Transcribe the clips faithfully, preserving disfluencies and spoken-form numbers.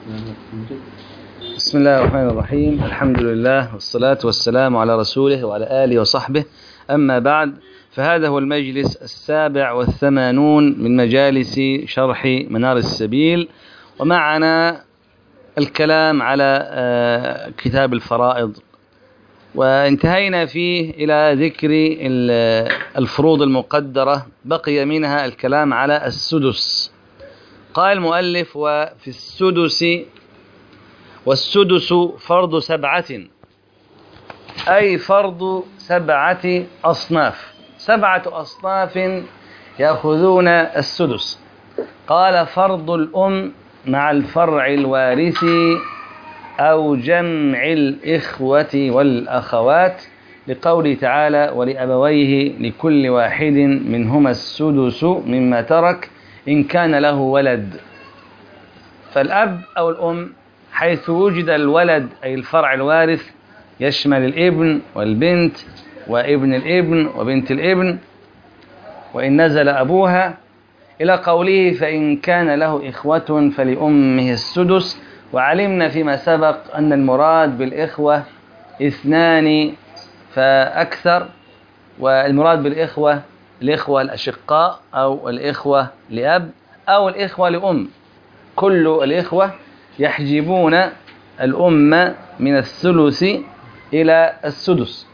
بسم الله الرحمن الرحيم. الحمد لله والصلاة والسلام على رسوله وعلى آله وصحبه. أما بعد، فهذا هو المجلس السابع والثمانون من مجالس شرح منار السبيل، ومعنا الكلام على كتاب الفرائض، وانتهينا فيه إلى ذكر الفروض المقدرة. بقي منها الكلام على السدس. قال المؤلف: وفي السدس والسدس فرض سبعة، أي فرض سبعة أصناف، سبعة أصناف يأخذون السدس. قال: فرض الأم مع الفرع الوارث أو جمع الإخوة والأخوات، لقوله تعالى: ولأبويه لكل واحد منهما السدس مما ترك إن كان له ولد. فالأب أو الأم حيث وجد الولد أي الفرع الوارث يشمل الابن والبنت وابن الابن وبنت الابن وإن نزل أبوها، إلى قوله: فإن كان له إخوة فلأمه السدس. وعلمنا فيما سبق أن المراد بالإخوة اثنان فأكثر، والمراد بالإخوة الإخوة الأشقاء أو الإخوة لأب أو الإخوة لأم. كل الإخوة يحجبون الأم من الثلث إلى السدس.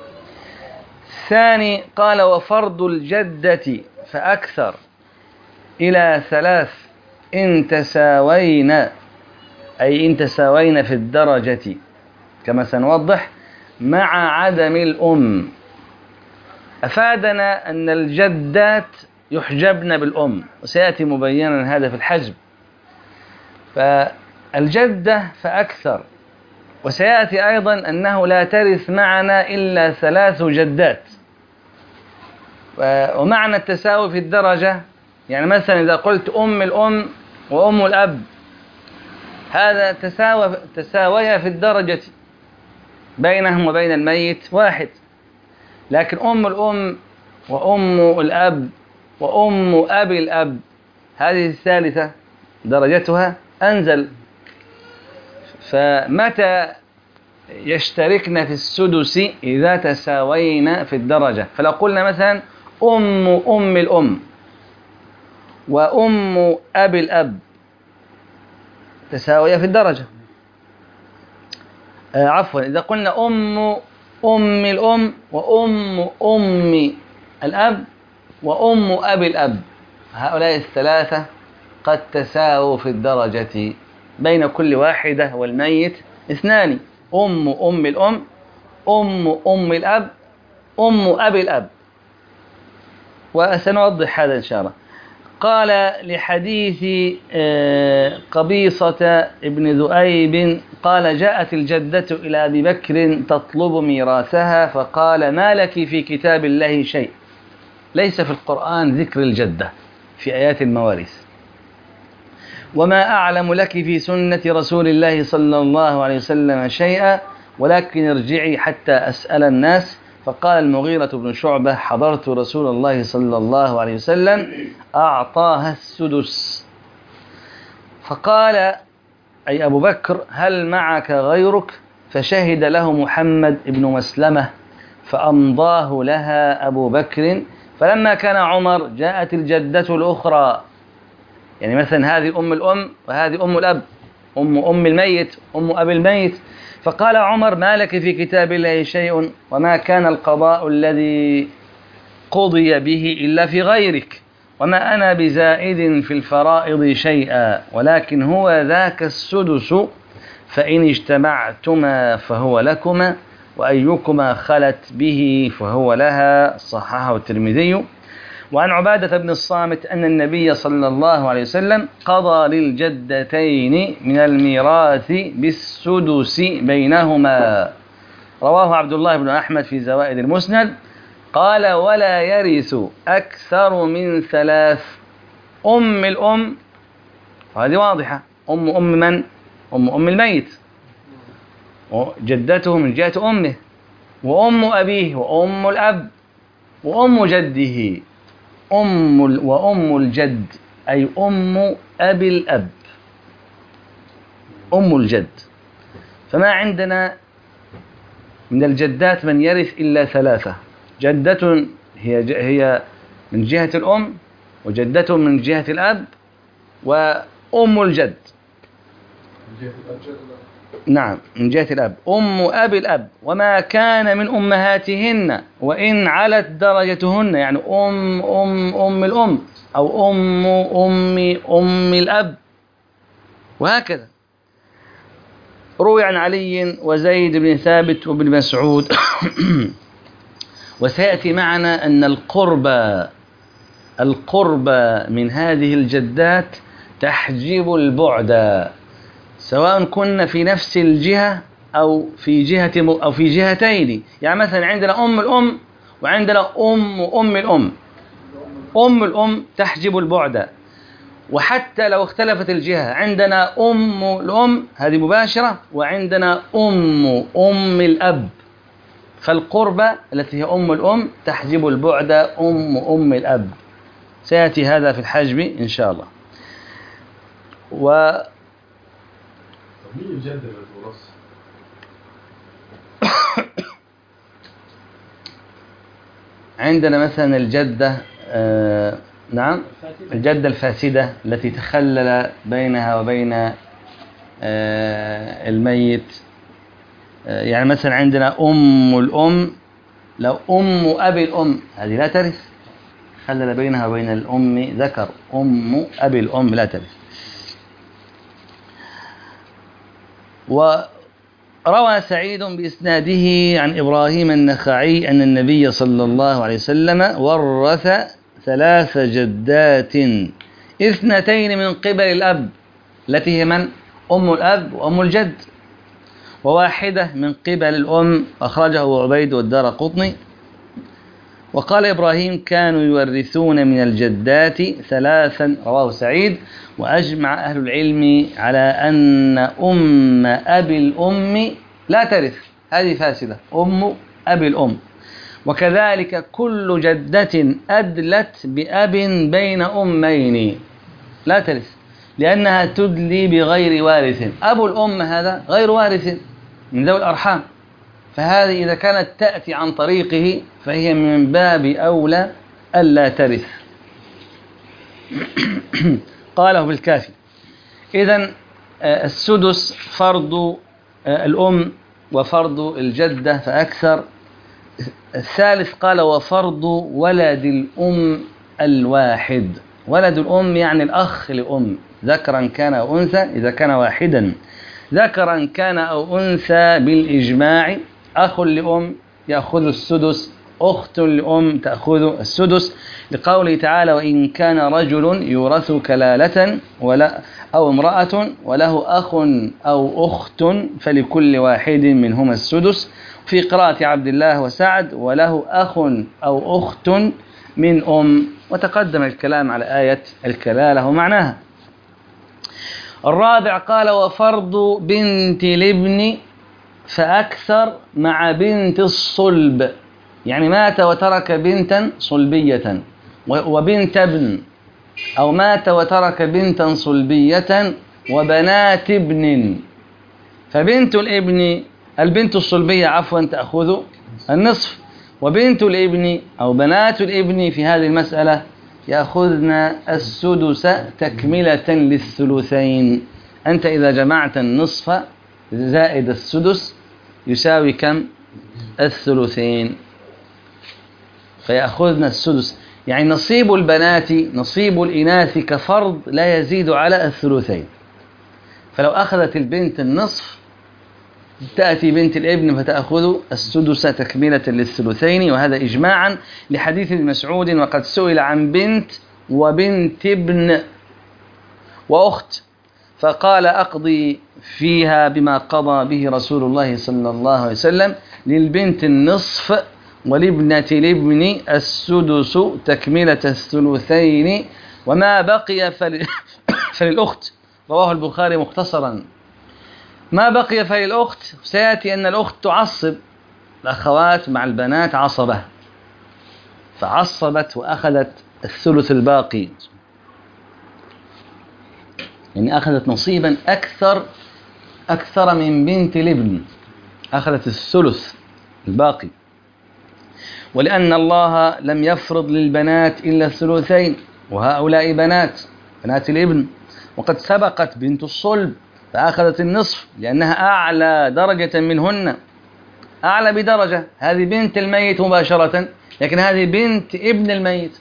الثاني قال: وفرض الجدة فأكثر إلى ثلاث إن تساوين، أي إن تساوين في الدرجة كما سنوضح، مع عدم الأم. أفادنا أن الجدات يحجبن بالأم، وسيأتي مبينا هذا في الحجب. فالجدة فأكثر، وسيأتي أيضا أنه لا ترث معنا إلا ثلاث جدات. ومعنى التساوي في الدرجة، يعني مثلا إذا قلت أم الأم وأم الأب، هذا تساوى تساويا في الدرجة، بينهم وبين الميت واحد. لكن أم الأم وأم الأب وأم أبي الأب، هذه الثالثة درجتها أنزل. فمتى يشتركن في السدس؟ إذا تساوينا في الدرجة. فلو قلنا مثلا أم أم الأم وأم أبي الأب تساويا في الدرجة. آه عفوا، إذا قلنا أم أم الأم وأم أم الأب وأم أبي الأب، هؤلاء الثلاثة قد تساووا في الدرجة، بين كل واحدة والميت اثنان: أم أم الأم، أم أم الأب، أم أبي الأب. وسنوضح هذا إن شاء الله. قال: لحديث قبيصة ابن ذؤيب قال: جاءت الجدة إلى أبي بكر تطلب ميراثها، فقال: ما لك في كتاب الله شيء. ليس في القرآن ذكر الجدة في آيات المواريث. وما أعلم لك في سنة رسول الله صلى الله عليه وسلم شيئا، ولكن ارجعي حتى أسأل الناس. فقال المغيرة بن شعبة: حضرت رسول الله صلى الله عليه وسلم أعطاها السدس. فقال أي أبو بكر: هل معك غيرك؟ فشهد له محمد بن مسلمة فأمضاه لها أبو بكر. فلما كان عمر جاءت الجدة الأخرى، يعني مثلا هذه أم الأم وهذه أم الأب، أم أم الميت، أم أبي الميت. فقال عمر: ما لك في كتاب الله شيء، وما كان القضاء الذي قضي به إلا في غيرك، وما أنا بزائد في الفرائض شيئا، ولكن هو ذاك السدس، فإن اجتمعتما فهو لكما، وأيكما خلت به فهو لها. صححه الترمذي. وعن عبادة بن الصامت أن النبي صلى الله عليه وسلم قضى للجدتين من الميراث بالسدس بينهما. رواه عبد الله بن أحمد في زوائد المسند. قال: ولا يرث أكثر من ثلاث: أم الأم، هذه واضحة، أم أم من؟ أم أم الميت، جدته من جهة أمه، وأم أبيه، وأم الأب، وأم جده. أم وأم الجد أي أم أبي الأب. أم الجد. فما عندنا من الجدات من يرث إلا ثلاثة: جدة هي هي من جهة الأم، وجدة من جهة الأب، وأم الجد. نعم، من جهة الأب أم أبي الأب، وما كان من أمهاتهن وإن علت درجتهن، يعني أم أم أم الأم أو أم أم أم الأب، وهكذا. روي عن علي وزيد بن ثابت وابن مسعود وسيأتي معنا أن القرب القرب من هذه الجدات تحجب البعد، سواء كنا في نفس الجهة أو في جهة أو في جهتين. يعني مثلا عندنا أم الأم وعندنا أم أم الأم. أم الأم تحجب البعد، وحتى لو اختلفت الجهة عندنا أم الأم هذه مباشرة، وعندنا أم أم الأب، فالقربة التي هي أم الأم تحجب البعد أم أم الأب. سيأتي هذا في الحجب إن شاء الله. و مين الجد اللي بتورث؟ عندنا مثلا الجدة آه نعم الجدة الفاسدة التي تخلل بينها وبين آه الميت. آه يعني مثلا عندنا أم الأم، لو أم أبي الأم هذه لا ترث، خلل بينها وبين الأم ذكر، أم أبي الأم لا ترث. وروى سعيد بإسناده عن إبراهيم النخعي أن النبي صلى الله عليه وسلم ورث ثلاث جدات، اثنتين من قبل الأب التي هي من؟ أم الأب وأم الجد، وواحدة من قبل الأم، أخرجه أبو عبيد والدارقطني. وقال إبراهيم كانوا يورثون من الجدات ثلاثا، رواه سعيد. وأجمع أهل العلم على أن أم أبي الأم لا ترث، هذه فاسدة، أم أبي الأم. وكذلك كل جدة أدلت بأب بين أمين لا ترث، لأنها تدلي بغير وارث. أبو الأم هذا غير وارث من ذوي الأرحام، فهذه إذا كانت تأتي عن طريقه فهي من باب أولى ألا ترث. قاله بالكافي. إذن السدس فرض الأم وفرض الجدة فأكثر. الثالث قال وفرض ولد الأم الواحد. ولد الأم يعني الأخ لأم، ذكرا كان أو أنثى، إذا كان واحدا ذكرا كان أو أنثى بالإجماع. أخ لأم يأخذ السدس، أخت لأم تأخذ السدس، لقوله تعالى وإن كان رجل يورث كلالة ولا أو امرأة وله أخ أو أخت فلكل واحد منهما السدس. في قراءة عبد الله وسعد وله أخ أو أخت من أم، وتقدم الكلام على آية الكلالة ومعناها. الرابع قال وفرض بنت الابن فأكثر مع بنت الصلب، يعني مات وترك بنتا صلبية وبنت ابن، أو مات وترك بنتا صلبية وبنات ابن، فبنت الابن البنت الصلبية عفوا تأخذ النصف، وبنت الابن أو بنات الابن في هذه المسألة يأخذن السدس تكملة للثلثين. أنت إذا جمعت النصف زائد السدس يساوي كم؟ الثلثين، فيأخذن السدس. يعني نصيب البنات نصيب الإناث كفرض لا يزيد على الثلثين. فلو أخذت البنت النصف تأتي بنت الابن فتأخذ السدس تكملة للثلثين، وهذا إجماعا لحديث ابن مسعود وقد سئل عن بنت وبنت ابن وأخت فقال أقضي فيها بما قضى به رسول الله صلى الله عليه وسلم، للبنت النصف ولابنة الابن السدس تكملة الثلثين، وما بقي فل... فللأخت. رواه البخاري مختصرا. ما بقي فللأخت، سيأتي أن الأخت تعصب، الأخوات مع البنات عصبة، فعصبت وأخذت الثلث الباقي، يعني أخذت نصيبا أكثر أكثر من بنت الابن، أخذت الثلث الباقي، ولأن الله لم يفرض للبنات إلا الثلثين، وهؤلاء بنات بنات الابن، وقد سبقت بنت الصلب فأخذت النصف لأنها أعلى درجة منهن، أعلى بدرجة. هذه بنت الميت مباشرة، لكن هذه بنت ابن الميت،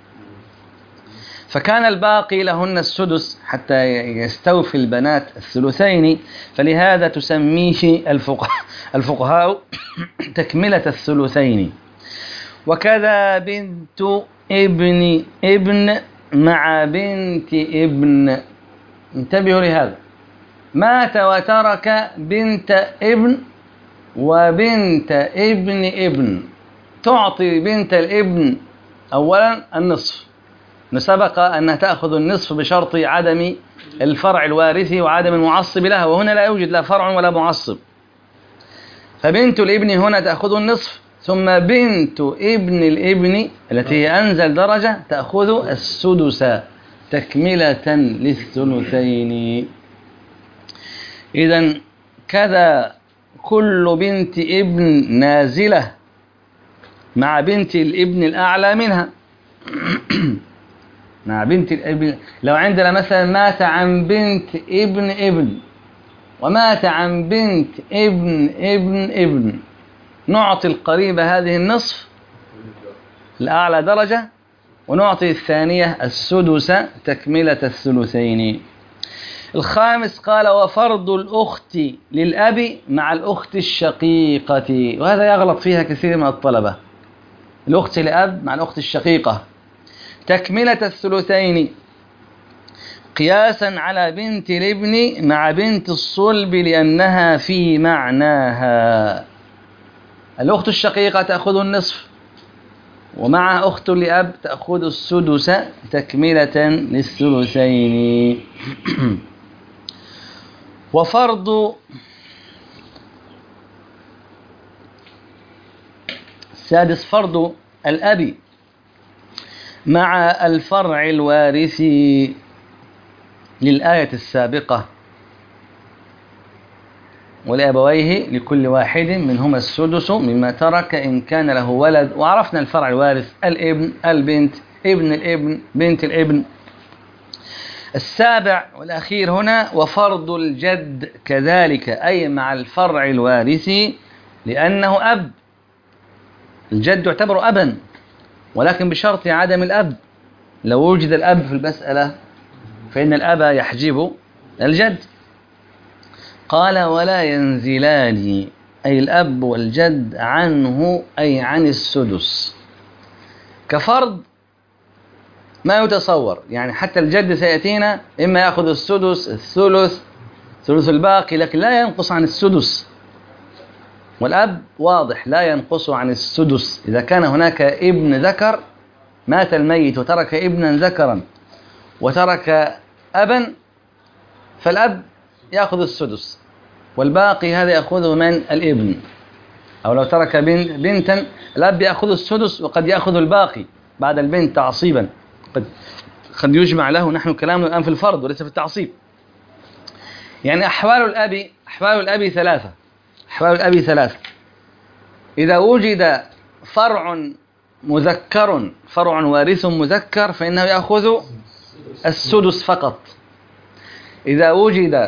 فكان الباقي لهن السدس حتى يستوفي البنات الثلثين، فلهذا تسميه الفقهاء الفقهاء تكملة الثلثين. وكذا بنت ابن ابن مع بنت ابن، انتبهوا لهذا، مات وترك بنت ابن وبنت ابن ابن، تعطي بنت الابن أولا النصف، سبق أنها تأخذ النصف بشرط عدم الفرع الوارثي وعدم المعصب لها، وهنا لا يوجد لا فرع ولا معصب، فبنت الابن هنا تأخذ النصف، ثم بنت ابن الابن التي هي أنزل درجة تأخذ السدس تكملة للثلثين. إذن كذا كل بنت ابن نازلة مع بنت الابن الأعلى منها مع بنت الابن. لو عندنا مثلا مات عن بنت ابن ابن ومات عن بنت ابن ابن ابن، نعطي القريبة هذه النصف الأعلى درجة، ونعطي الثانية السدس تكملة الثلثين. الخامس قال وفرض الأخت للأب مع الأخت الشقيقة، وهذا يغلط فيها كثير من الطلبة، الأخت لأب مع الأخت الشقيقة تكملة الثلثين قياسا على بنت الابن مع بنت الصلب لأنها في معناها. الأخت الشقيقة تأخذ النصف، ومع أخت لأب تأخذ السدس تكملة للثلثين. وفرض السادس فرض الأب مع الفرع الوارثي للآية السابقة، ولأبويه لكل واحد منهما السدس مما ترك إن كان له ولد. وعرفنا الفرع الوارث الابن البنت ابن الابن بنت الابن. السابع والأخير هنا وفرض الجد كذلك، أي مع الفرع الوارثي لأنه أب، الجد يعتبر أبا ولكن بشرط عدم الأب. لو وجد الأب في المسألة فإن الأب يحجب الجد. قال ولا ينزلان، أي الأب والجد عنه أي عن السدس كفرض ما يتصور، يعني حتى الجد سيأتينا إما يأخذ السدس الثلث ثلث الباقي، لكن لا ينقص عن السدس، والأب واضح لا ينقص عن السدس. إذا كان هناك ابن ذكر مات الميت وترك ابنا ذكرا وترك أبا، فالأب يأخذ السدس والباقي هذا يأخذه من الابن، أو لو ترك بنتا الأب يأخذ السدس وقد يأخذ الباقي بعد البنت تعصيبا، قد قد يجمع له. نحن كلامنا الآن في الفرض وليس في التعصيب. يعني أحوال الأب أحوال الأب ثلاثة أحوال الأب ثلاثة إذا وجد فرع مذكر فرع وارث مذكر فإنه يأخذ السدس فقط. إذا وجد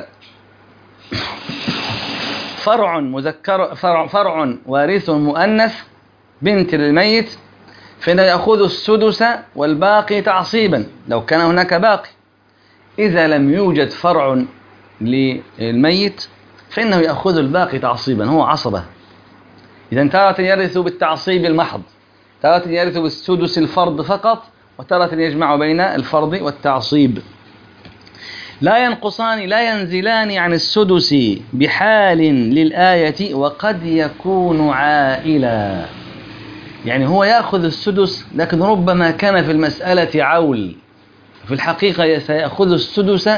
فرع مذكر فرع, فرع وارث مؤنث بنت للميت فإنه يأخذ السدس والباقي تعصيبا لو كان هناك باقي. إذا لم يوجد فرع للميت فإنه يأخذ الباقي تعصيبا، هو عصبة. إذا تارة يرث بالتعصيب المحض، تارة يرث بالسدس الفرض فقط، وتارة يجمع بين الفرض والتعصيب. لا ينقصان لا ينزلان عن السدس بحال للآية وقد يكون عائلا، يعني هو يأخذ السدس لكن ربما كان في المسألة عول، في الحقيقة سيأخذ السدس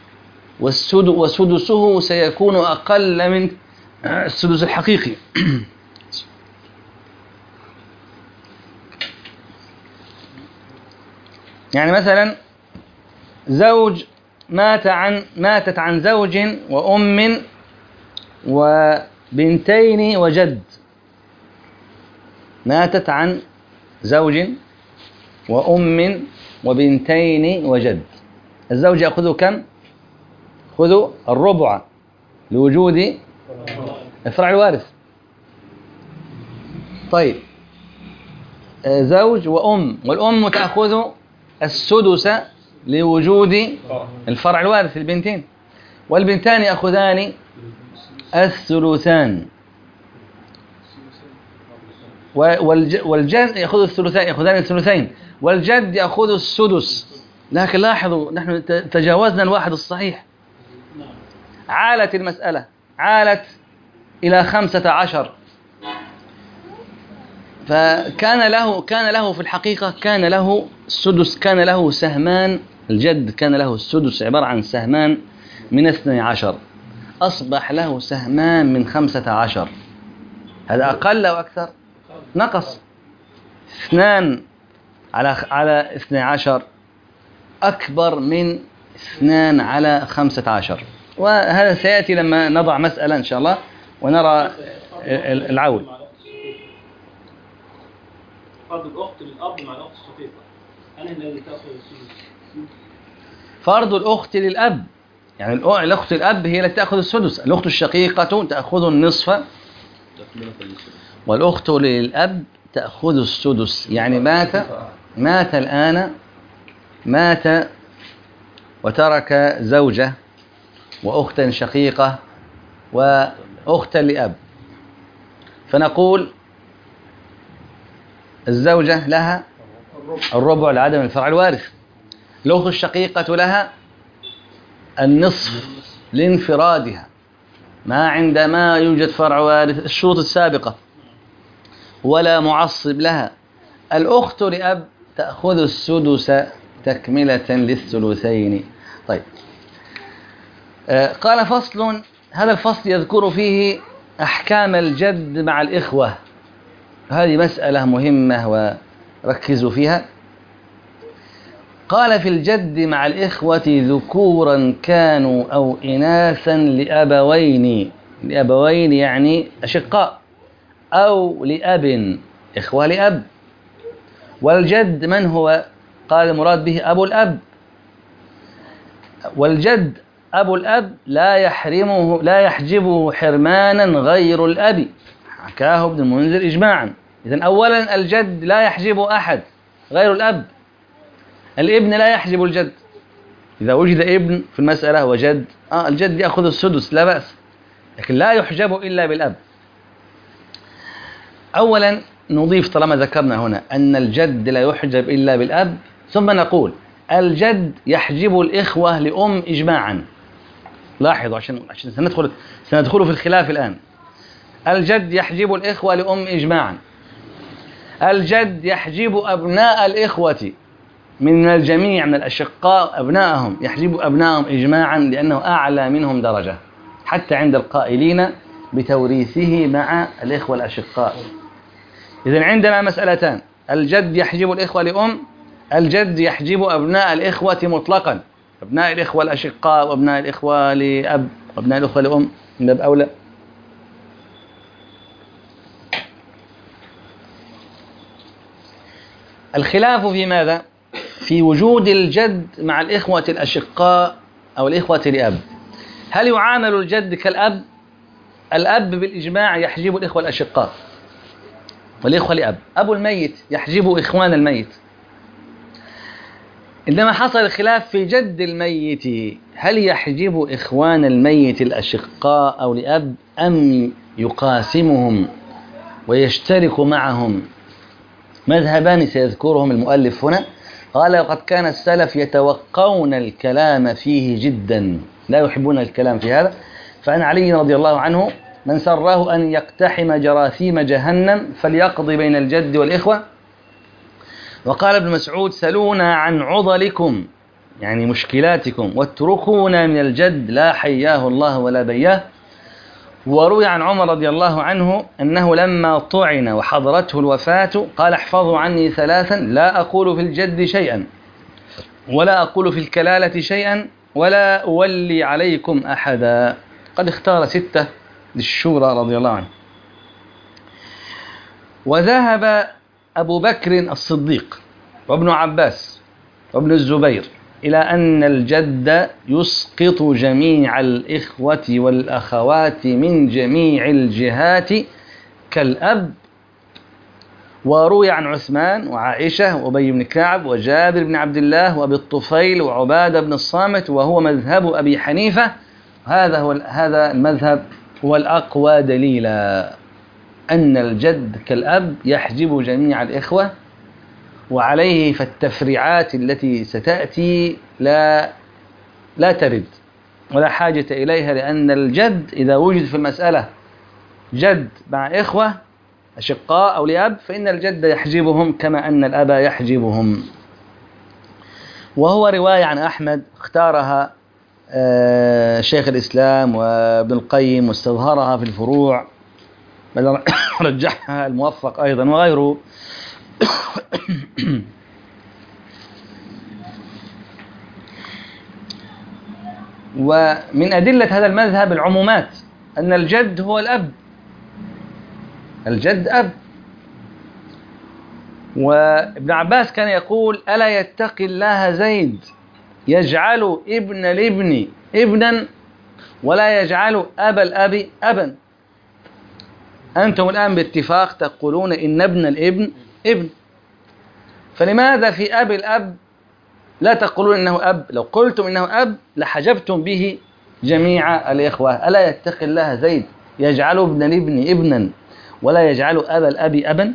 وسدسه سيكون أقل من السدس الحقيقي. يعني مثلا زوج مات عن ماتت عن زوج وأم وبنتين وجد، ماتت عن زوج وأم وبنتين وجد. الزوج يأخذ كم؟ خذوا الربع لوجود الفرع الوارث. طيب زوج وأم، والأم تأخذ السدس لوجود الفرع الوارث البنتين، والبنتان يأخذان الثلثان، والجد يأخذ الثلثين، يأخذان الثلثين، والجد يأخذ السدس. لكن لاحظوا نحن تجاوزنا الواحد الصحيح، عالت المسألة، عالت إلى خمسة عشر، فكان له كان له في الحقيقة كان له السدس، كان له سهمان، الجد كان له السدس عبارة عن سهمان من اثني عشر، أصبح له سهمان من خمسة عشر. هذا أقل أو أكثر؟ نقص. اثنان على على اثني عشر أكبر من اثنان على خمسة عشر، وهذا سيأتي لما نضع مسألة إن شاء الله ونرى العول. فرض الأخت للأب مع الأخت الشقيقة، أنا الذي تأخذ السدس؟ فرض الأخت للأب، يعني الأخت الأب هي التي تأخذ السدس، الأخت الشقيقة تأخذ النصف والأخت للأب تأخذ السدس. يعني مات مات الآن مات وترك زوجة وأختا شقيقة وأختا لأب، فنقول الزوجة لها الربع لعدم الفرع الوارث، الأخت الشقيقة لها النصف لانفرادها ما عندما يوجد فرع وارث، الشروط السابقة، ولا معصب لها. الأخت لأب تأخذ السدس تكملة للثلثين. طيب آه قال فصل، هذا الفصل يذكر فيه أحكام الجد مع الإخوة. هذه مسألة مهمة وركزوا فيها. قال في الجد مع الإخوة ذكورا كانوا أو إناثا لأبوين، لأبوين يعني أشقاء، أو لأب، إخوة لأب. والجد من هو؟ قال المراد به أبو الأب، والجد أبو الأب لا يحرمه لا يحجبه حرمانا غير الأب، حكاه ابن المنذر إجماعا. إذن أولا الجد لا يحجب أحد غير الأب، الابن لا يحجب الجد. إذا وجد ابن في المسألة وجد آه الجد يأخذ السدس لا بأس، لكن لا يحجب إلا بالأب. أولا نضيف طالما ذكرنا هنا أن الجد لا يحجب إلا بالأب، ثم نقول الجد يحجب الإخوة لأم إجماعا. لاحظوا عشان عشان سندخل سندخل في الخلاف الآن. الجد يحجب الإخوة لأم إجماعا، الجد يحجب أبناء الإخوة من الجميع من الأشقاء، أبنائهم يحجب أبنائهم إجماعا لأنه أعلى منهم درجة، حتى عند القائلين بتوريثه مع الإخوة الأشقاء. إذن عندنا مسألتان، الجد يحجب الإخوة لأم، الجد يحجب أبناء الإخوة مطلقا، أبناء الإخوة الأشقاء وأبناء الإخوة لأب وأبناء الإخوة لأم من باب أولى. الخلاف في ماذا؟ في وجود الجد مع الإخوة الأشقاء أو الإخوة لأب. هل يعامل الجد كالأب؟ الأب بالإجماع يحجب الإخوة الأشقاء والإخوة لأب، أبو الميت يحجب إخوان الميت. إنما حصل الخلاف في جد الميت، هل يحجب إخوان الميت الأشقاء أو لأب أم يقاسمهم ويشترك معهم؟ مذهبان سيذكرهم المؤلف هنا. قال وقد كان السلف يتوقون الكلام فيه جدا، لا يحبون الكلام في هذا. فعن علي رضي الله عنه من سره أن يقتحم جراثيم جهنم فليقضي بين الجد والإخوة. وقال ابن مسعود سلونا عن عضلكم يعني مشكلاتكم واتركونا من الجد لا حياه الله ولا بياه. وروي عن عمر رضي الله عنه أنه لما طعن وحضرته الوفاة قال احفظوا عني ثلاثا لا أقول في الجد شيئا ولا أقول في الكلالة شيئا ولا أولي عليكم أحدا. قد اختار ستة للشورى رضي الله عنه. وذهب أبو بكر الصديق وابن عباس وابن الزبير إلى أن الجد يسقط جميع الإخوة والأخوات من جميع الجهات كالأب. وروي عن عثمان وعائشة وأبي بن كعب وجابر بن عبد الله وأبي الطفيل وعبادة بن الصامت، وهو مذهب أبي حنيفة. هذا هو هذا المذهب هو الأقوى دليلا، أن الجد كالأب يحجب جميع الإخوة، وعليه فالتفريعات التي ستأتي لا لا ترد ولا حاجة إليها، لأن الجد إذا وجد في المسألة جد مع إخوة أشقاء أو لأب فإن الجد يحجبهم كما أن الأب يحجبهم. وهو رواية عن أحمد اختارها شيخ الإسلام وابن القيم واستظهرها في الفروع، بل رجحها الموفق أيضا وغيره. ومن أدلة هذا المذهب العمومات، أن الجد هو الأب، الجد أب. وابن عباس كان يقول: ألا يتقي الله زيد يجعل ابن الابن ابنا ولا يجعل أبا الأب أبا. أنتم الآن باتفاق تقولون إن ابن الابن ابن، فلماذا في أب الأب لا تقولون إنه أب؟ لو قلتم إنه أب لحجبتم به جميع الإخوة. ألا يتقي الله زيد يجعل ابن الابن ابنا ولا يجعل أبا الأب أبا.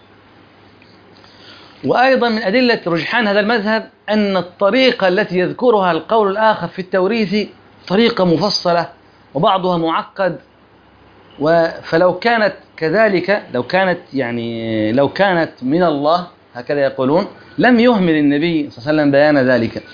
وأيضا من أدلة رجحان هذا المذهب أن الطريقة التي يذكرها القول الآخر في التوريث طريقة مفصلة وبعضها معقد، فلو كانت كذلك، لو كانت يعني لو كانت من الله هكذا يقولون، لم يهمل النبي صلى الله عليه وسلم بيان ذلك.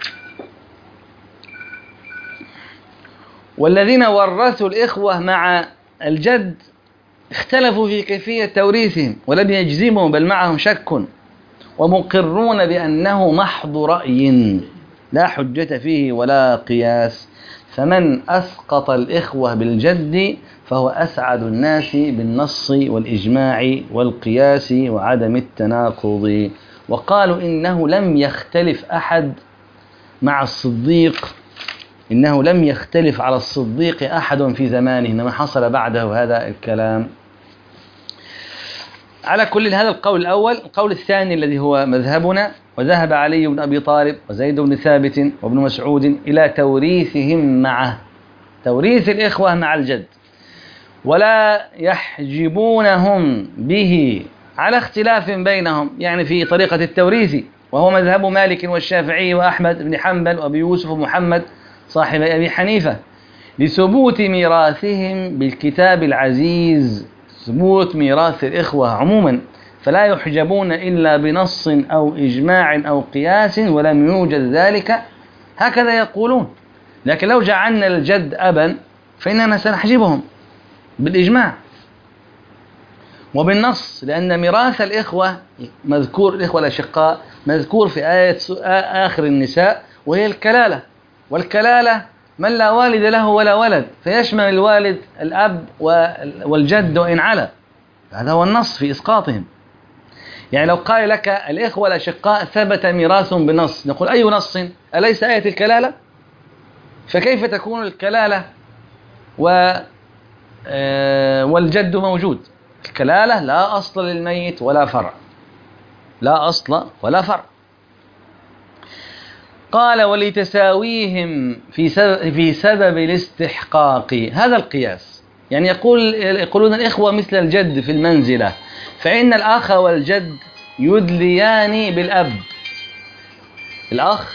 والذين ورثوا الإخوة مع الجد اختلفوا في كيفية توريثهم ولم يجزموا، بل معهم شك، ومقرون بأنه محض رأي لا حجة فيه ولا قياس. فمن أسقط الإخوة بالجد فهو أسعد الناس بالنص والإجماع والقياس وعدم التناقض. وقالوا إنه لم يختلف أحد مع الصديق، إنه لم يختلف على الصديق أحد في زمانه، إنما حصل بعده هذا الكلام. على كل هذا القول الأول. القول الثاني الذي هو مذهبنا: وذهب علي بن أبي طالب وزيد بن ثابت وابن مسعود إلى توريثهم معه، توريث الإخوة مع الجد، ولا يحجبونهم به، على اختلاف بينهم يعني في طريقة التوريث، وهو مذهب مالك والشافعي وأحمد بن حنبل وأبي يوسف ومحمد صاحب أبي حنيفة، لثبوت ميراثهم بالكتاب العزيز، ثبوت ميراث الإخوة عموما، فلا يحجبون إلا بنص أو إجماع أو قياس، ولم يوجد ذلك، هكذا يقولون. لكن لو جعلنا الجد أبا فإننا سنحجبهم بالإجماع وبالنص، لأن ميراث الإخوة مذكور، الإخوة الأشقاء مذكور في آية آخر النساء، وهي الكلالة، والكلالة من لا والد له ولا ولد، فيشمل الوالد الأب والجد وإن علا، هذا هو النص في إسقاطهم. يعني لو قال لك الإخوة الأشقاء ثبت ميراث بنص، نقول: أي نص؟ أليس آية الكلالة؟ فكيف تكون الكلالة و والجد موجود؟ الكلالة لا أصل للميت ولا فرع، لا أصل ولا فرع. قال: ولتساويهم في سبب, في سبب الاستحقاق، هذا القياس. يعني يقول يقولون الإخوة مثل الجد في المنزلة، فإن الأخ والجد يدليان بالأب. الأخ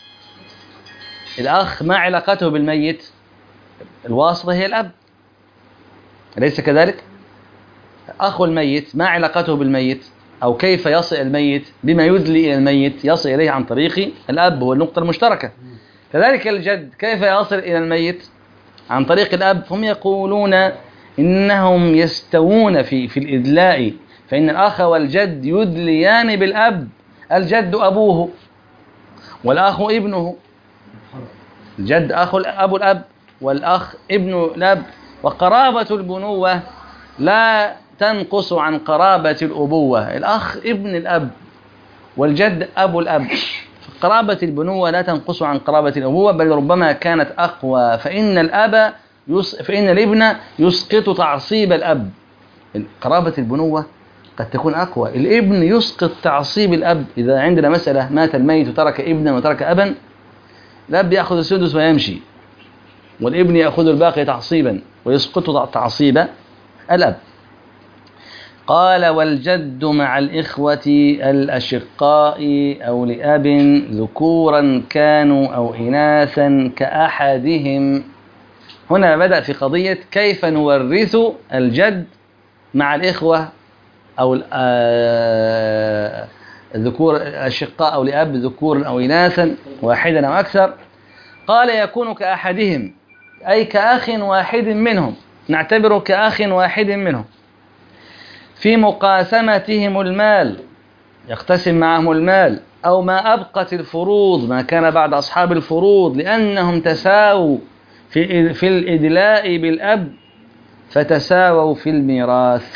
الأخ ما علاقته بالميت؟ الواسطة هي الأب، أليس كذلك؟ أخو الميت ما علاقته بالميت؟ أو كيف يصل الميت بما يدلي إلى الميت؟ يصل إليه عن طريق الأب، هو النقطة المشتركة. كذلك الجد كيف يصل إلى الميت؟ عن طريق الأب. هم يقولون إنهم يستوون في في الإدلاء، فإن الأخ والجد يدليان بالأب، الجد أبوه والأخ ابنه، الجد أخو أبو الأب والأخ ابن الأب، وقرابة البنوة لا تنقص عن قرابة الأبوة. الأخ ابن الأب والجد أبو الأب، قرابة البنوة لا تنقص عن قرابة الأبوة، بل ربما كانت أقوى، فإن الأب يس... فإن الابن يسقط تعصيب الأب. قرابة البنوة قد تكون أقوى. الابن يسقط تعصيب الأب. إذا عندنا مسألة مات الميت وترك ابنا وترك أبا، الأب يأخذ السدس ويمشي، والابن يأخذ الباقي تعصيبا ويسقط تعصيب الأب. قال: والجد مع الإخوة الأشقاء أو لأب ذكورا كانوا أو إناثا كأحدهم. هنا بدأ في قضية كيف نورث الجد مع الإخوة أو الذكور الأشقاء أو لأب ذكورا أو إناثا واحدا أو أكثر. قال: يكون كأحدهم، أي كأخ واحد منهم، نعتبره كأخ واحد منهم في مقاسمتهم المال، يقتسم معهم المال، أو ما أبقت الفروض، ما كان بعد أصحاب الفروض، لأنهم تساووا في في الإدلاء بالأب فتساووا في الميراث.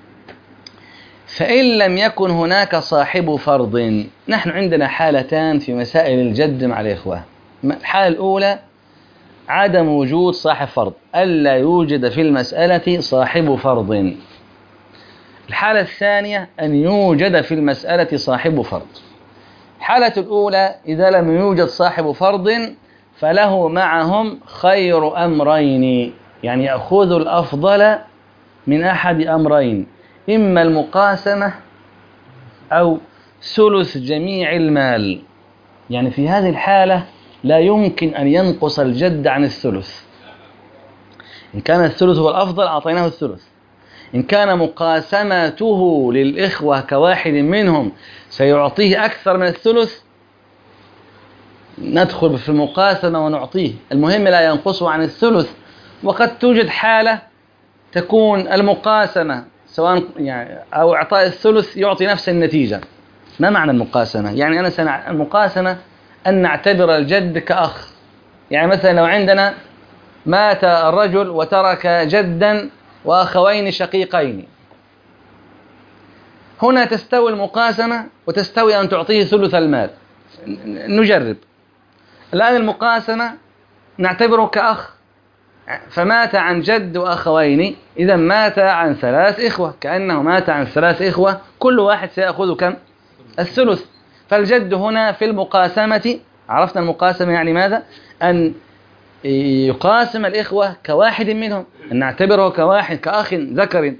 فإن لم يكن هناك صاحب فرض، نحن عندنا حالتان في مسائل الجد مع الإخوة. الحالة الأولى عدم وجود صاحب فرض، ألا يوجد في المسألة صاحب فرض. الحالة الثانية أن يوجد في المسألة صاحب فرض. الحالة الأولى إذا لم يوجد صاحب فرض فله معهم خير أمرين، يعني يأخذ الأفضل من أحد أمرين، إما المقاسمة أو ثلث جميع المال. يعني في هذه الحالة لا يمكن أن ينقص الجد عن الثلث. إن كان الثلث هو الأفضل أعطيناه الثلث، إن كان مقاسمته للإخوة كواحد منهم سيعطيه أكثر من الثلث ندخل في المقاسمة ونعطيه، المهم لا ينقص عن الثلث. وقد توجد حالة تكون المقاسمة سواء يعني أو إعطاء الثلث يعطي نفس النتيجة. ما معنى المقاسمة؟ يعني أنا سنع... المقاسمة أن نعتبر الجد كأخ. يعني مثلا لو عندنا مات الرجل وترك جدا وأخوين شقيقين، هنا تستوي المقاسمة وتستوي أن تعطيه ثلث المال. نجرب الآن المقاسمة، نعتبره كأخ، فمات عن جد وأخوين، إذا مات عن ثلاث إخوة، كأنه مات عن ثلاث إخوة، كل واحد سيأخذ كم؟ الثلث. فالجد هنا في المقاسمة، عرفنا المقاسمة يعني ماذا؟ أن يقاسم الإخوة كواحد منهم، أن نعتبره كواحد كأخ ذكر.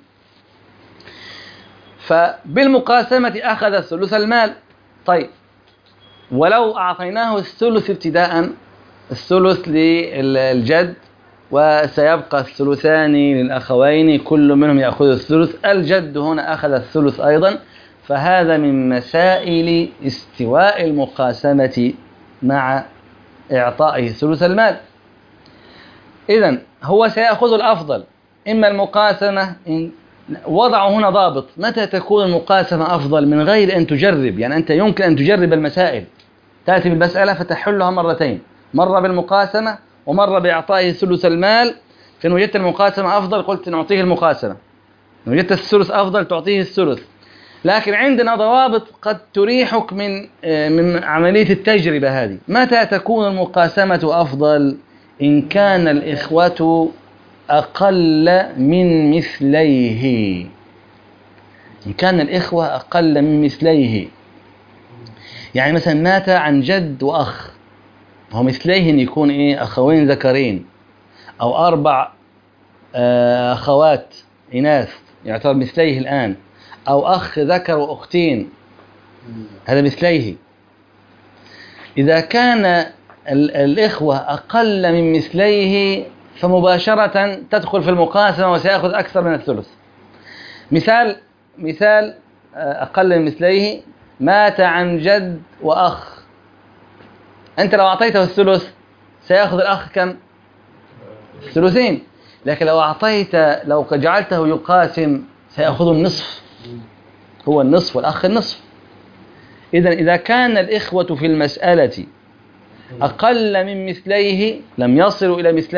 فبالمقاسمة أخذ ثلث المال. طيب ولو أعطيناه الثلث ابتداء، الثلث للجد وسيبقى الثلثان للأخوين، كل منهم يأخذ الثلث، الجد هنا أخذ الثلث أيضا. فهذا من مسائل استواء المقاسمة مع إعطائه ثلث المال. إذن هو سيأخذ الأفضل، إما المقاسمة. إن وضعوا هنا ضابط متى تكون المقاسمة أفضل من غير أن تجرب. يعني أنت يمكن أن تجرب المسائل، تأتي بالمسألة فتحلها مرتين، مرة بالمقاسمة ومرة بإعطائه ثلث المال. فإن وجدت المقاسمة أفضل قلت نعطيه المقاسمة، إن وجدت الثلث أفضل تعطيه الثلث. لكن عندنا ضوابط قد تريحك من من عملية التجربة هذه. متى تكون المقاسمة أفضل؟ إن كان الإخوة أقل من مثليه، إن كان الإخوة أقل من مثليه. يعني مثلا مات عن جد وأخ، هو مثليه أن يكون إيه؟ أخوين ذكرين، أو أربع أخوات إناث يعتبر مثليه الآن، أو أخ ذكر وأختين، هذا مثليه. إذا كان الإخوة أقل من مثليه فمباشرة تدخل في المقاسمة وسيأخذ أكثر من الثلث. مثال مثال أقل من مثليه، مات عن جد وأخ، أنت لو أعطيته الثلث سيأخذ الأخ كم؟ الثلثين. لكن لو أعطيت لو جعلته يقاسم سيأخذ النصف، هو النصف والأخ النصف. إذن إذا كان الإخوة في المسألة أقل من مثليه، لم يصلوا إلى مثليه،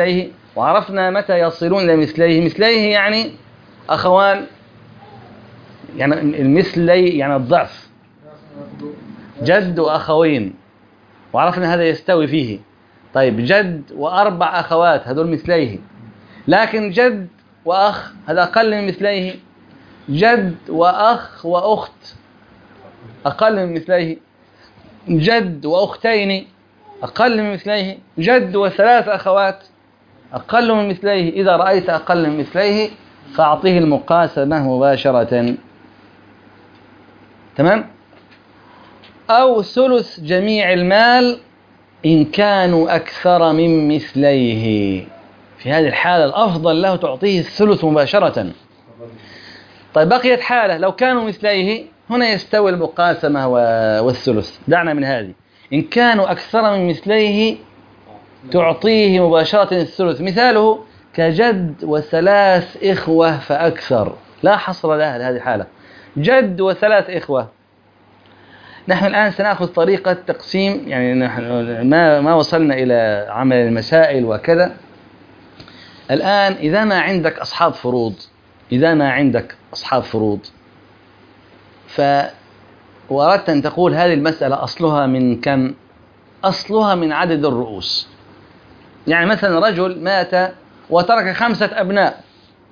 وعرفنا متى يصلون إلى مثليه. مثليه يعني أخوان، يعني المثلي يعني الضعف، جد وأخوين، وعرفنا هذا يستوي فيه. طيب جد وأربع أخوات هذول مثليه، لكن جد وأخ هذا أقل من مثليه. جد وأخ وأخت أقل من مثليه. جد وأختين أقل من مثليه. جد وثلاث أخوات أقل من مثليه. إذا رأيت أقل من مثليه فأعطيه المقاسمة مباشرة. تمام؟ أو ثلث جميع المال إن كانوا أكثر من مثليه. في هذه الحالة الأفضل له تعطيه الثلث مباشرة. طيب بقيت حالة لو كانوا مثليه، هنا يستوي المقاسمة والثلث. دعنا من هذه. إن كانوا أكثر من مثليه تعطيه مباشرة الثلث. مثاله كجد وثلاث إخوة فأكثر، لا حصر لها لهذه الحالة. جد وثلاث إخوة. نحن الآن سنأخذ طريقة تقسيم، يعني نحن ما ما وصلنا إلى عمل المسائل وكذا. الآن إذا ما عندك أصحاب فروض، إذا ما عندك أصحاب فروض ف وأردت أن تقول هذه المسألة أصلها من كم؟ أصلها من عدد الرؤوس. يعني مثلا رجل مات وترك خمسة أبناء،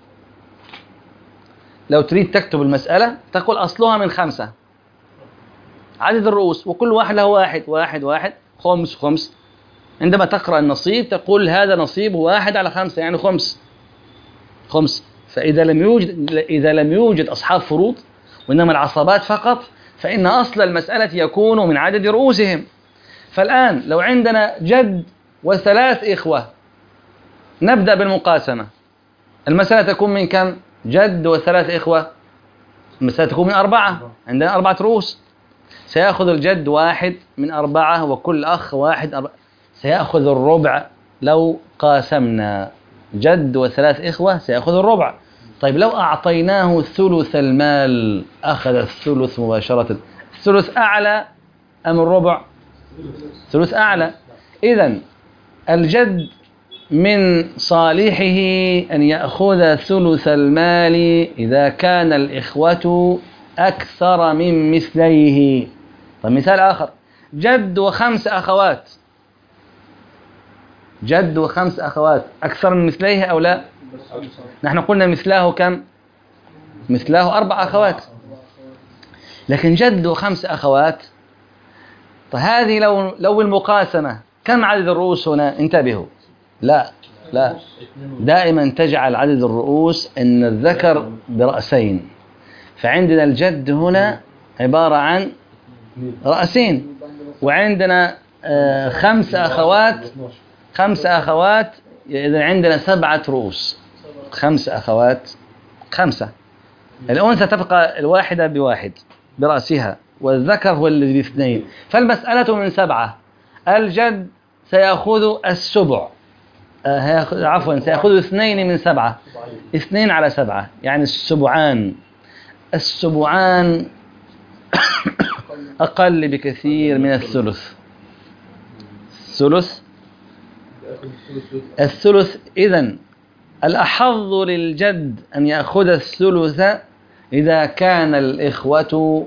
لو تريد تكتب المسألة تقول أصلها من خمسة، عدد الرؤوس، وكل واحد له واحد واحد واحد خمس خمس. عندما تقرأ النصيب تقول هذا نصيب واحد على خمسة، يعني خمس خمس. فإذا لم يوجد إذا لم يوجد أصحاب فروض وإنما العصبات فقط، فإن أصل المسألة يكون من عدد رؤوسهم. فالآن لو عندنا جد وثلاث إخوة نبدأ بالمقاسمة. المسألة تكون من كم؟ جد وثلاث إخوة، المسألة تكون من أربعة، عندنا أربعة رؤوس. سيأخذ الجد واحد من أربعة وكل أخ واحد أربعة. سيأخذ الربع لو قاسمنا جد وثلاث إخوة، سيأخذ الربع. طيب لو أعطيناه ثلث المال أخذ الثلث مباشرة. الثلث أعلى أم الربع؟ ثلث أعلى. إذن الجد من صالحه أن يأخذ ثلث المال إذا كان الإخوة أكثر من مثليه. طيب مثال آخر، جد وخمس أخوات، جد وخمس أخوات أكثر من مثليه أو لا؟ نحن قلنا مثلاه كم؟ مثلاه أربع أخوات، لكن جد وخمس أخوات. فهذه لو لو المقاسمة كم عدد الرؤوس هنا؟ انتبهوا، لا لا دائما تجعل عدد الرؤوس أن الذكر برأسين. فعندنا الجد هنا عبارة عن رأسين، وعندنا آه خمس أخوات خمس أخوات إذا عندنا سبعة رؤوس. خمس أخوات خمسة. الأنثى تبقى الواحدة بواحد برأسها، والذكر هو الذي باثنين. فالمسألة من سبعة. الجد سيأخذ السبع، آه عفوا سيأخذ اثنين من سبعة، اثنين على سبعة يعني السبعان. السبعان أقل بكثير من الثلث. الثلث الثلث إذن الأحظ للجد أن يأخذ الثلث إذا كان الإخوة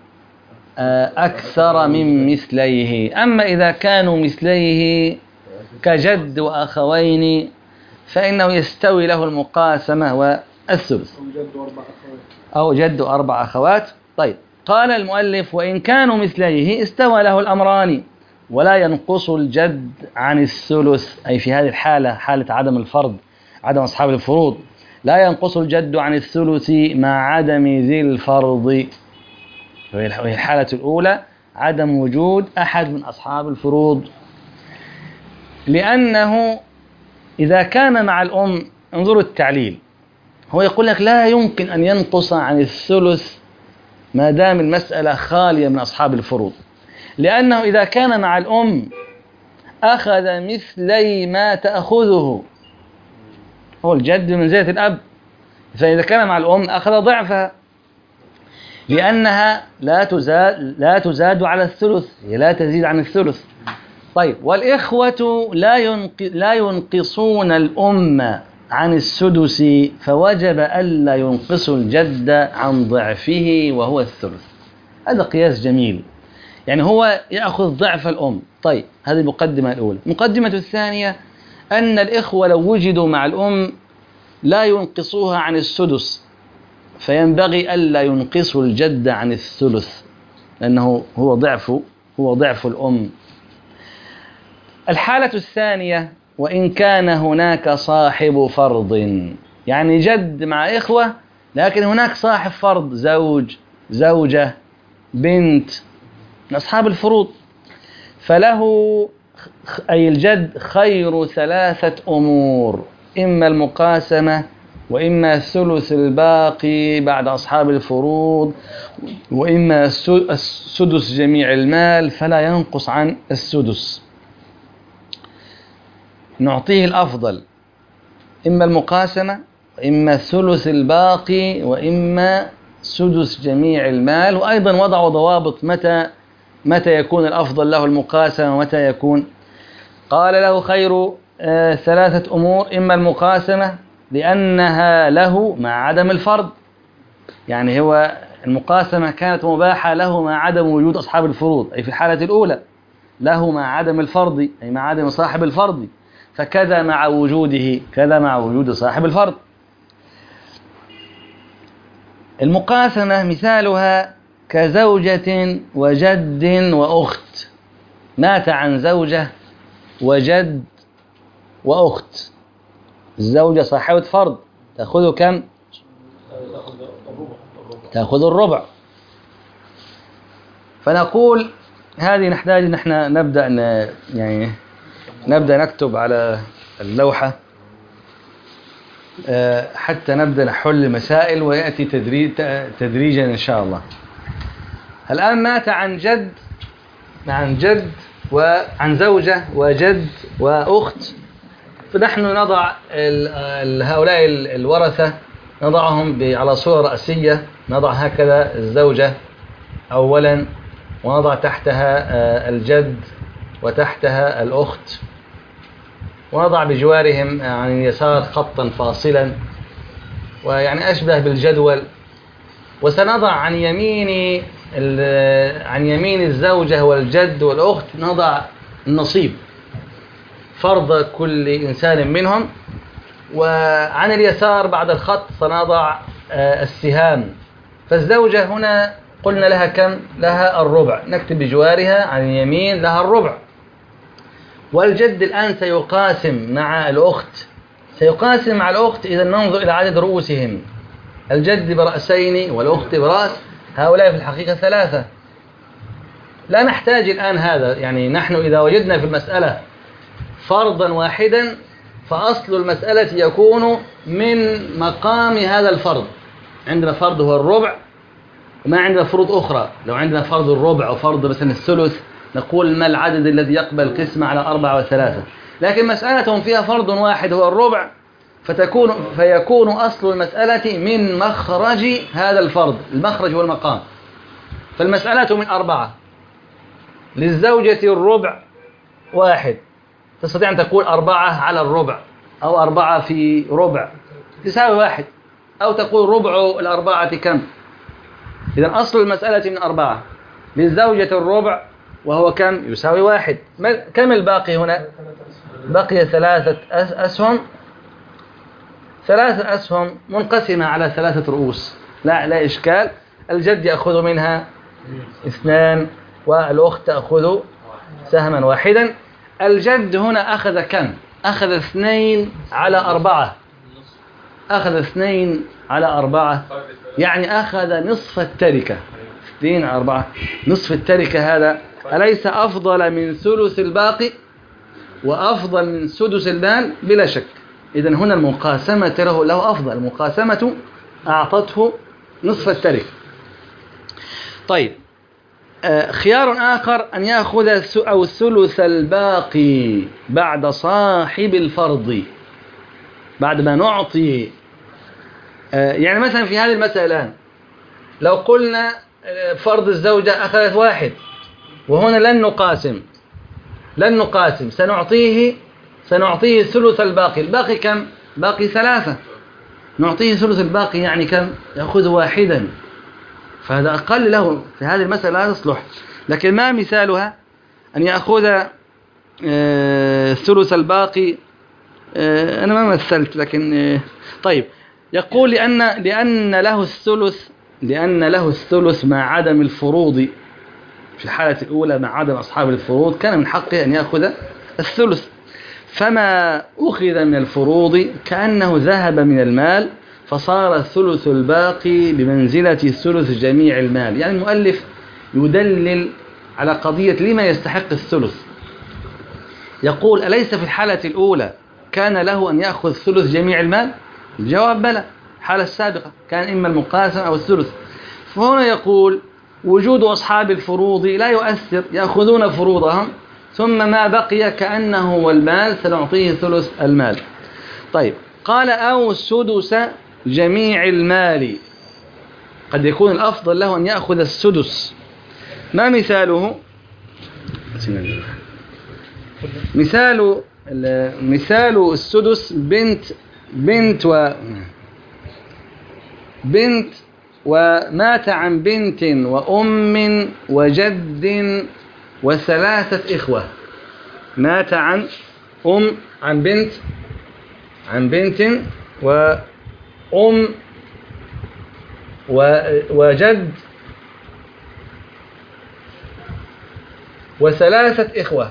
أكثر من مثليه. أما إذا كانوا مثليه كجد وأخوين فإنه يستوي له المقاسمة والثلث، أو جد أربع أخوات. طيب قال المؤلف وإن كانوا مثليه استوى له الأمران ولا ينقص الجد عن الثلث. أي في هذه الحالة، حالة عدم الفرض، عدم أصحاب الفروض، لا ينقص الجد عن الثلث مع عدم ذي الفرض. وهي الحالة الأولى عدم وجود أحد من أصحاب الفروض. لأنه إذا كان مع الأم، انظروا التعليل، هو يقول لك لا يمكن أن ينقص عن الثلث ما دام المسألة خالية من أصحاب الفروض. لأنه إذا كان مع الأم أخذ مثلي ما تأخذه، هو الجد بمنزلة الأب، فإذا كان مع الأم أخذ ضعفها، لأنها لا تزاد لا تزاد على الثلث، هي لا تزيد عن الثلث. طيب والإخوة لا ينق... لا ينقصون الأم عن السدس، فوجب ألا ينقصوا الجد عن ضعفه وهو الثلث. هذا قياس جميل، يعني هو يأخذ ضعف الأم. طيب هذه المقدمة الأولى. المقدمة الثانية أن الإخوة لو وجدوا مع الأم لا ينقصوها عن السدس، فينبغي ألا ينقصوا الجد عن الثلث، لأنه هو ضعف هو ضعف الأم. الحالة الثانية وإن كان هناك صاحب فرض، يعني جد مع إخوة لكن هناك صاحب فرض، زوج، زوجة، بنت من أصحاب الفروض، فله أي الجد خير ثلاثة أمور: إما المقاسمة، وإما الثلث الباقي بعد أصحاب الفروض، وإما السدس جميع المال فلا ينقص عن السدس. نعطيه الأفضل، إما المقاسمة، وإما الثلث الباقي، وإما سدس جميع المال. وأيضا وضعوا ضوابط متى متى يكون الأفضل له المقاسمة ومتى يكون. قال له خير آه ثلاثة أمور: إما المقاسمة لأنها له مع عدم الفرض، يعني هو المقاسمة كانت مباحة له مع عدم وجود أصحاب الفروض، أي في الحالة الأولى له مع عدم الفرض أي مع عدم صاحب الفرض، فكذا مع وجوده كذا مع وجود صاحب الفرض. المقاسمة مثالها كزوجة وجد وأخت، مات عن زوجة وجد وأخت. الزوجة صاحبة فرض تأخذ كم؟ تأخذ الربع. فنقول هذه نحتاج ان احنا نبدأ يعني نبدأ نكتب على اللوحة حتى نبدأ نحل مسائل ويأتي تدريجا إن شاء الله. الآن مات عن جد عن جد وعن زوجة وجد وأخت، فنحن نضع هؤلاء الورثة نضعهم على صورة رأسية. نضع هكذا الزوجة أولا، ونضع تحتها الجد وتحتها الأخت، ونضع بجوارهم عن اليسار خطا فاصلا ويعني أشبه بالجدول. وسنضع عن يمين عن يمين الزوجة والجد والأخت نضع النصيب، فرض كل إنسان منهم. وعن اليسار بعد الخط سنضع السهام. فالزوجة هنا قلنا لها كم؟ لها الربع، نكتب بجوارها عن اليمين لها الربع. والجد الآن سيقاسم مع الأخت، سيقاسم مع الأخت إذا ننظر إلى عدد رؤوسهم، الجد برأسين والأخت برأس، هؤلاء في الحقيقة ثلاثة. لا نحتاج الآن هذا، يعني نحن إذا وجدنا في المسألة فرضا واحدا فأصل المسألة يكون من مقام هذا الفرض. عندنا فرض هو الربع، وما عندنا فروض أخرى. لو عندنا فرض الربع أو فرض مثلا الثلث نقول ما العدد الذي يقبل قسمة على أربعة وثلاثة. لكن مسألة فيها فرض واحد هو الربع، فتكون فيكون أصل المسألة من مخرج هذا الفرض. المخرج هو المقام. فالمسألة من أربعة، للزوجة الربع واحد، تستطيع أن تقول أربعة على الربع أو أربعة في ربع تساوي واحد، أو تقول ربع الأربعة كم. إذن أصل المسألة من أربعة، للزوجة الربع وهو كم؟ يساوي واحد. كم الباقي هنا؟ بقي ثلاثة أسهم، ثلاثة أسهم منقسمة على ثلاثة رؤوس، لا لا إشكال. الجد يأخذ منها اثنان والأخت تأخذ سهما واحدا. الجد هنا أخذ كم؟ أخذ اثنين على أربعة، أخذ اثنين على أربعة، يعني أخذ نصف التركة. اثنين على أربعة نصف التركة، هذا أليس أفضل من ثلث الباقي وأفضل من سدس المال؟ بلا شك. إذن هنا المقاسمة له له أفضل، المقاسمة أعطته نصف التركة. طيب خيار آخر أن يأخذ أو الثلث الباقي بعد صاحب الفرض، بعد ما نعطي. يعني مثلا في هذه المسألة الآن لو قلنا فرض الزوجة أخذت واحد، وهنا لن نقاسم، لن نقاسم، سنعطيه سنعطيه ثلث الباقي. الباقي كم؟ باقي ثلاثة، نعطيه ثلث الباقي يعني كم؟ يأخذ واحدا، فهذا أقل له في هذه المسألة لا تصلح. لكن ما مثالها؟ أن يأخذ آه ثلث الباقي. آه أنا ما مثلت لكن آه طيب، يقول لأن لأن له الثلث لأن له الثلث مع عدم الفروض. في الحالة الأولى مع عدم أصحاب الفروض كان من حقه أن يأخذ الثلث، فما أخذ من الفروض كأنه ذهب من المال، فصار ثلث الباقي بمنزلة ثلث جميع المال. يعني المؤلف يدلل على قضية لما يستحق الثلث. يقول أليس في الحالة الأولى كان له أن يأخذ ثلث جميع المال؟ الجواب بلى، الحالة السابقة كان إما المقاسم أو الثلث. فهنا يقول وجود أصحاب الفروض لا يؤثر، يأخذون فروضهم ثم ما بقي كأنه هو المال سنعطيه ثلث المال. طيب، قال أو سدس جميع المال، قد يكون الأفضل له أن يأخذ السدس. ما مثاله؟ مثال مثال السدس بنت بنت و بنت ومات عن بنت وأم وجد وثلاثة إخوة. مات عن أم عن بنت عن بنت وأم وجد وثلاثة إخوة.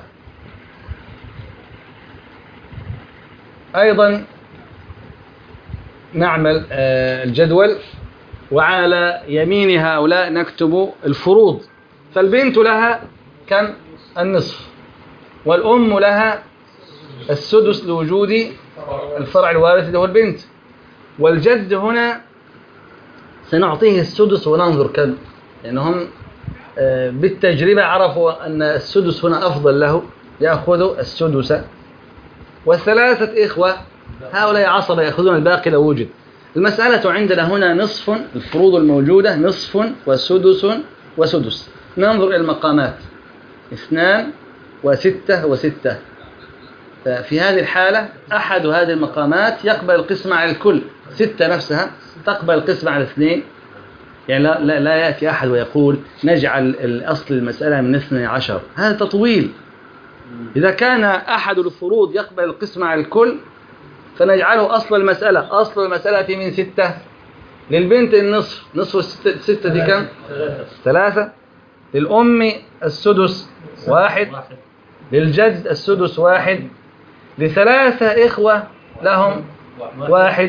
أيضا نعمل الجدول، وعلى يمين هؤلاء نكتب الفروض. فالبنت لها كم؟ النصف، والأم لها السدس لوجود الفرع الوارث اللي هو البنت، والجد هنا سنعطيه السدس وننظر كم، لأنهم بالتجربة عرفوا أن السدس هنا أفضل له، يأخذ السدس. والثلاثة إخوة هؤلاء عصبة يأخذون الباقي لو وجد. المسألة عندنا هنا نصف، الفروض الموجودة نصف وسدس وسدس. ننظر إلى المقامات، اثنان وستة وستة. في هذه الحالة أحد هذه المقامات يقبل القسمة على الكل، ستة نفسها تقبل القسمة على اثنين. يعني لا, لا, لا يأتي أحد ويقول نجعل الأصل المسألة من اثني عشر، هذا تطويل. إذا كان أحد الفروض يقبل القسمة على الكل فنجعله أصل المسألة. أصل المسألة من ستة، للبنت النصف، نصف الستة, ستة دي كم؟ ثلاثة. للأم السدس واحد، للجد السدس واحد، لثلاثة إخوة لهم واحد.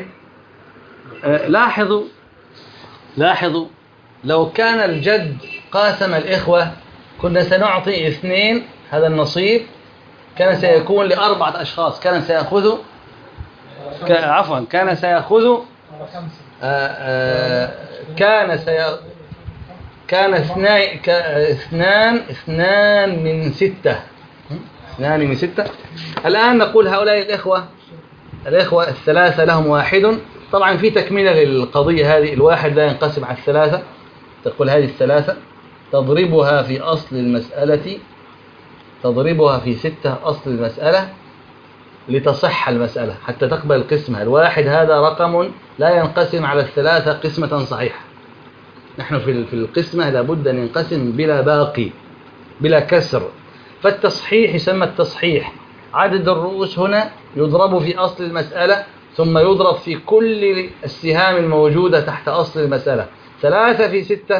آه لاحظوا لاحظوا لو كان الجد قاسم الإخوة كنا سنعطي اثنين، هذا النصيب كان سيكون لأربعة أشخاص، كان سيأخذ ك... عفوا كان سيأخذ آآ آآ كان سي... كان اثنان ك... اثنان اثنان من ستة اثنان من ستة. الآن نقول هؤلاء الإخوة الإخوة الثلاثة لهم واحد. طبعا في تكملة للقضية هذه، الواحد لا ينقسم على الثلاثة. تقول هذه الثلاثة تضربها في أصل المسألة، تضربها في ستة أصل المسألة لتصح المسألة حتى تقبل القسمة. الواحد هذا رقم لا ينقسم على الثلاثة قسمة صحيحة. نحن في القسمة لابد أن ينقسم بلا باقي بلا كسر، فالتصحيح يسمى التصحيح. عدد الرؤوس هنا يضرب في أصل المسألة ثم يضرب في كل السهام الموجودة تحت أصل المسألة. ثلاثة في ستة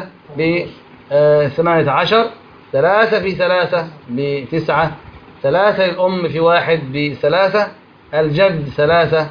بثمانية عشر، ثلاثة في ثلاثة بتسعة، ثلاثة الأم في واحد بثلاثة، الجد ثلاثة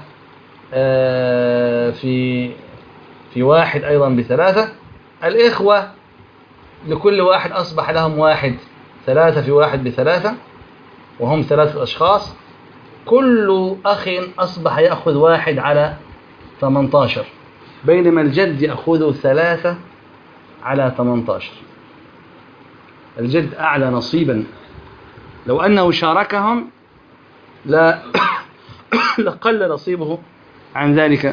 في في واحد أيضا بثلاثة. الإخوة لكل واحد أصبح لهم واحد، ثلاثة في واحد بثلاثة وهم ثلاثة أشخاص. كل أخ أصبح يأخذ واحد على ثمانية عشر، بينما الجد يأخذ ثلاثة على ثمانية عشر. الجد أعلى نصيبا، لو أنه شاركهم لا لقل نصيبه عن ذلك.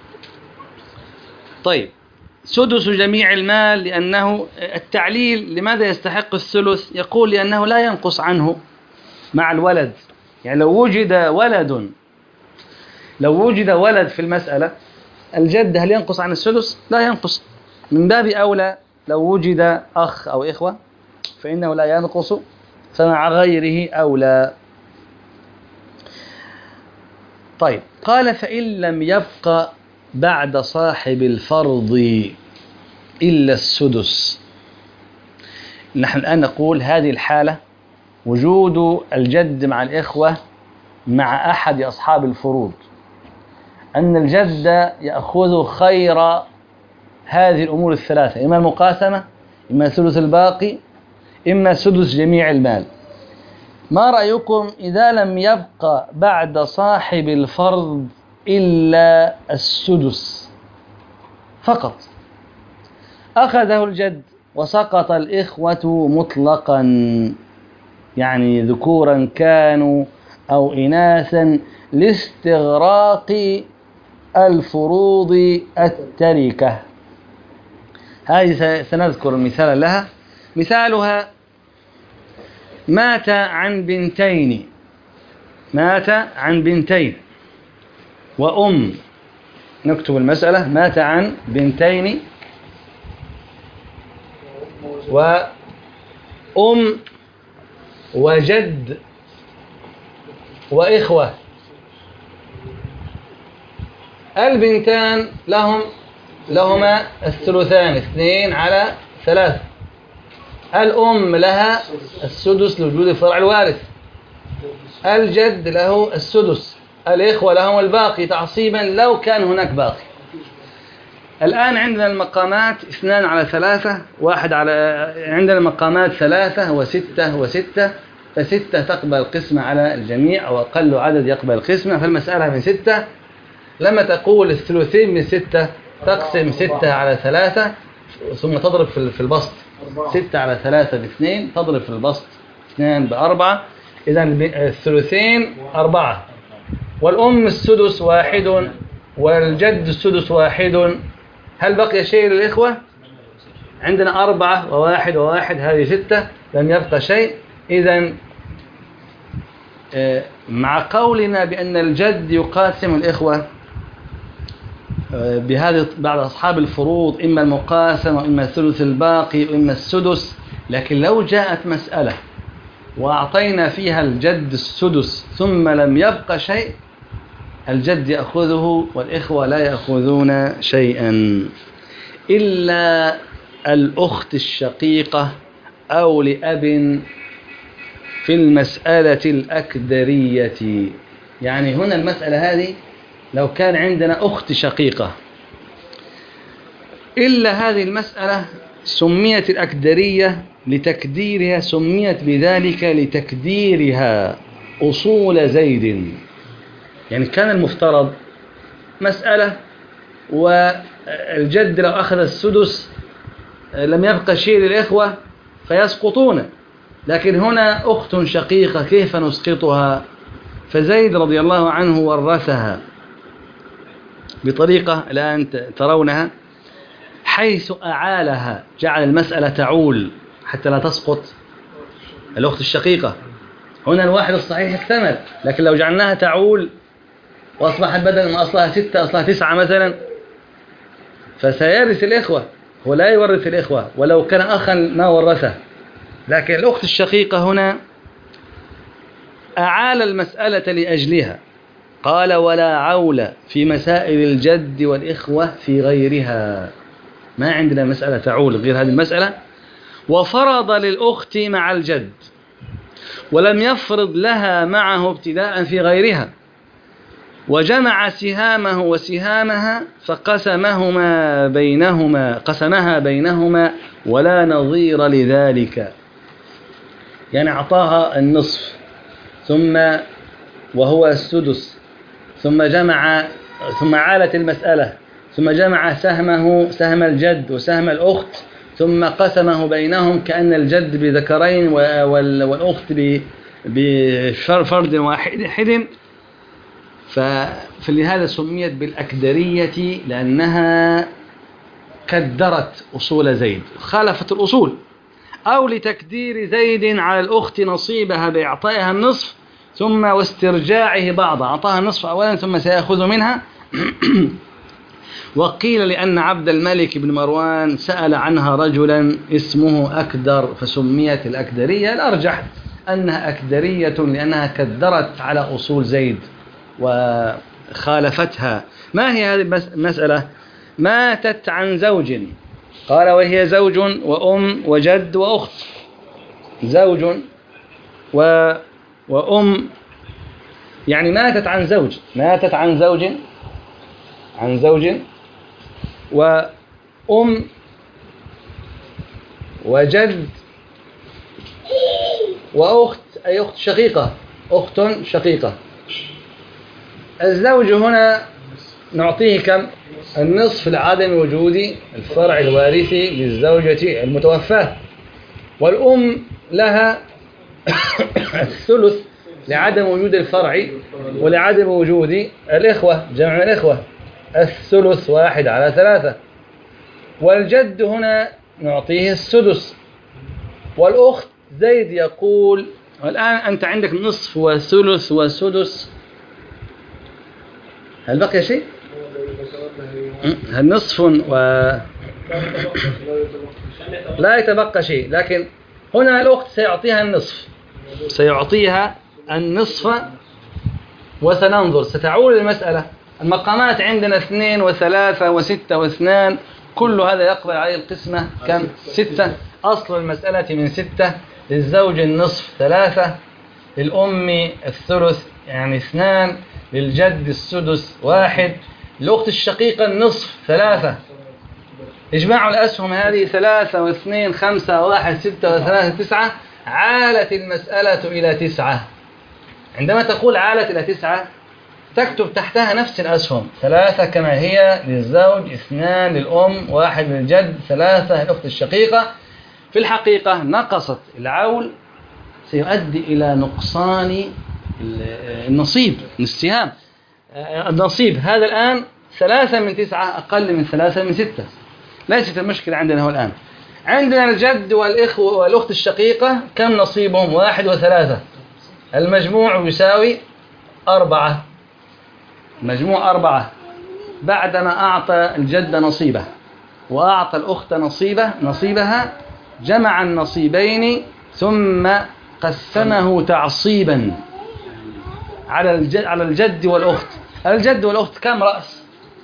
طيب، سدس جميع المال، لأنه التعليل لماذا يستحق الثلث؟ يقول لأنه لا ينقص عنه، مع الولد. يعني لو وجد ولد لو وجد ولد في المسألة، الجد هل ينقص عن السدس؟ لا ينقص. من باب أولى لو وجد أخ أو إخوة فإنه لا ينقص، فمع غيره أولى. طيب، قال فإن لم يبق بعد صاحب الفرض إلا السدس. نحن الآن نقول هذه الحالة وجود الجد مع الإخوة مع أحد أصحاب الفروض، أن الجد يأخذ خير هذه الأمور الثلاثة، إما المقاسمة، إما ثلث الباقي، إما سدس جميع المال. ما رأيكم إذا لم يبق بعد صاحب الفرض إلا السدس فقط، أخذه الجد وسقط الإخوة مطلقا، يعني ذكورا كانوا أو إناثا، لاستغراق الفروض التركة. هذه سنذكر مثالا لها. مثالها: مات عن بنتين مات عن بنتين وأم. نكتب المسألة: مات عن بنتين وأم وجد وإخوة. البنتان لهم لهما الثلثان، اثنين على ثلاث. الأم لها السدس لوجود الفرع الوارث. الجد له السدس. الإخوة لهم الباقي تعصيبا لو كان هناك باقي. الآن عندنا المقامات اثنان على ثلاثة، واحد على عندنا المقامات ثلاثة وستة وستة، فستة تقبل القسمة على الجميع أو أقل عدد يقبل القسمة، فالمسألة من ستة. لما تقول الثلثين من ستة تقسم ستة على ثلاثة ثم تضرب في البسط، ستة على ثلاثة باثنين، تضرب في البسط اثنان بأربعة، إذن الثلثين أربعة. والأم السدس واحد والجد السدس واحد. هل بقي شيء للإخوة؟ عندنا أربعة وواحد وواحد، هذه ستة، لم يبقى شيء. إذن مع قولنا بأن الجد يقاسم الإخوة بهذه بعد أصحاب الفروض إما المقاسمة وإما الثلث الباقي وإما السدس، لكن لو جاءت مسألة وأعطينا فيها الجد السدس ثم لم يبقى شيء، الجد يأخذه والإخوة لا يأخذون شيئا إلا الأخت الشقيقة أو لأب في المسألة الأكدرية. يعني هنا المسألة هذه لو كان عندنا أخت شقيقة، إلا هذه المسألة سميت الأكدرية لتكديرها، سميت بذلك لتكديرها أصول زيد. يعني كان المفترض مسألة والجد لو أخذ السدس لم يبقى شيء للإخوة فيسقطون، لكن هنا أخت شقيقة كيف نسقطها؟ فزيد رضي الله عنه ورثها بطريقة الآن ترونها، حيث أعالها، جعل المسألة تعول حتى لا تسقط الأخت الشقيقة. هنا الواحد الصحيح اكتمل، لكن لو جعلناها تعول وأصبحت بدل ما أصلها ستة أصلها تسعة مثلا، فسيرث الإخوة ولا يورث الإخوة، ولو كان أخا ما ورثه. لكن الأخت الشقيقة هنا أعال المسألة لأجلها، قال: ولا عول في مسائل الجد والإخوة في غيرها. ما عندنا مسألة تعول غير هذه المسألة. وفرض للأخت مع الجد ولم يفرض لها معه ابتداء في غيرها، وجمع سهامه وسهامها فقسمهما بينهما قسمها بينهما ولا نظير لذلك. يعني أعطاها النصف ثم وهو السدس، ثم جمع ثم عالت المسألة، ثم جمع سهمه سهم الجد وسهم الأخت ثم قسمه بينهم كأن الجد بذكرين والأخت بفرد واحد. فلهذا سميت بالأكدرية لأنها كدرت أصول زيد، خالفت الأصول. أو لتكدير زيد على الأخت نصيبها بإعطائها النصف ثم واسترجاعه بعضها، أعطاها النصف أولا ثم سيأخذ منها. وقيل لأن عبد الملك بن مروان سأل عنها رجلا اسمه أكدر فسميت الأكدرية. الأرجح أنها أكدرية لأنها كدرت على أصول زيد وخالفتها. ما هي هذه المسألة؟ ماتت عن زوج، قال وهي زوج وأم وجد وأخت. زوج و... وأم يعني ماتت عن زوج، ماتت عن زوج عن زوج وأم وجد وأخت، أي أخت شقيقة، أخت شقيقة. الزوج هنا نعطيه كم؟ النصف لعدم وجود الفرع الوارثي للزوجة المتوفاة. والأم لها الثلث لعدم وجود الفرع ولعدم وجود الإخوة، جمع الإخوة، الثلث واحد على ثلاثة. والجد هنا نعطيه السدس. والأخت زيد يقول، والآن أنت عندك نصف وثلث وسدس، هل بقي شيء؟ هل نصف و لا يتبقى شيء، لكن هنا الأخت سيعطيها النصف، سيعطيها النصف. وسننظر، ستعول المسألة. المقامات عندنا اثنين وثلاثة وستة واثنان، كل هذا يقبل عليه القسمة كم؟ ستة. أصل المسألة من ستة. للزوج النصف ثلاثة، للأم الثلث يعني اثنان، للجد السدس واحد، للأخت الشقيقة النصف ثلاثة. اجمعوا الأسهم هذه ثلاثة واثنين خمسة واحد ستة وثلاثة تسعة. عالت المسألة إلى تسعة. عندما تقول عالت إلى تسعة تكتب تحتها نفس الأسهم، ثلاثة كما هي للزوج، اثنان للأم، واحد للجد، ثلاثة للأخت الشقيقة. في الحقيقة نقصت العول سيؤدي إلى نقصان النصيب، السهام. النصيب هذا الآن ثلاثة من تسعة أقل من ثلاثة من ستة. ليست المشكلة عندنا هو الآن. عندنا الجد والإخوة والأخت الشقيقة كم نصيبهم؟ واحد وثلاثة. المجموع يساوي أربعة. مجموع أربعة. بعدما أعطى الجد نصيبه وأعطى الأخت نصيبه نصيبها، جمع النصيبين ثم قسمه تعصيبا على الجد, على الجد والأخت. الجد والأخت كم رأس؟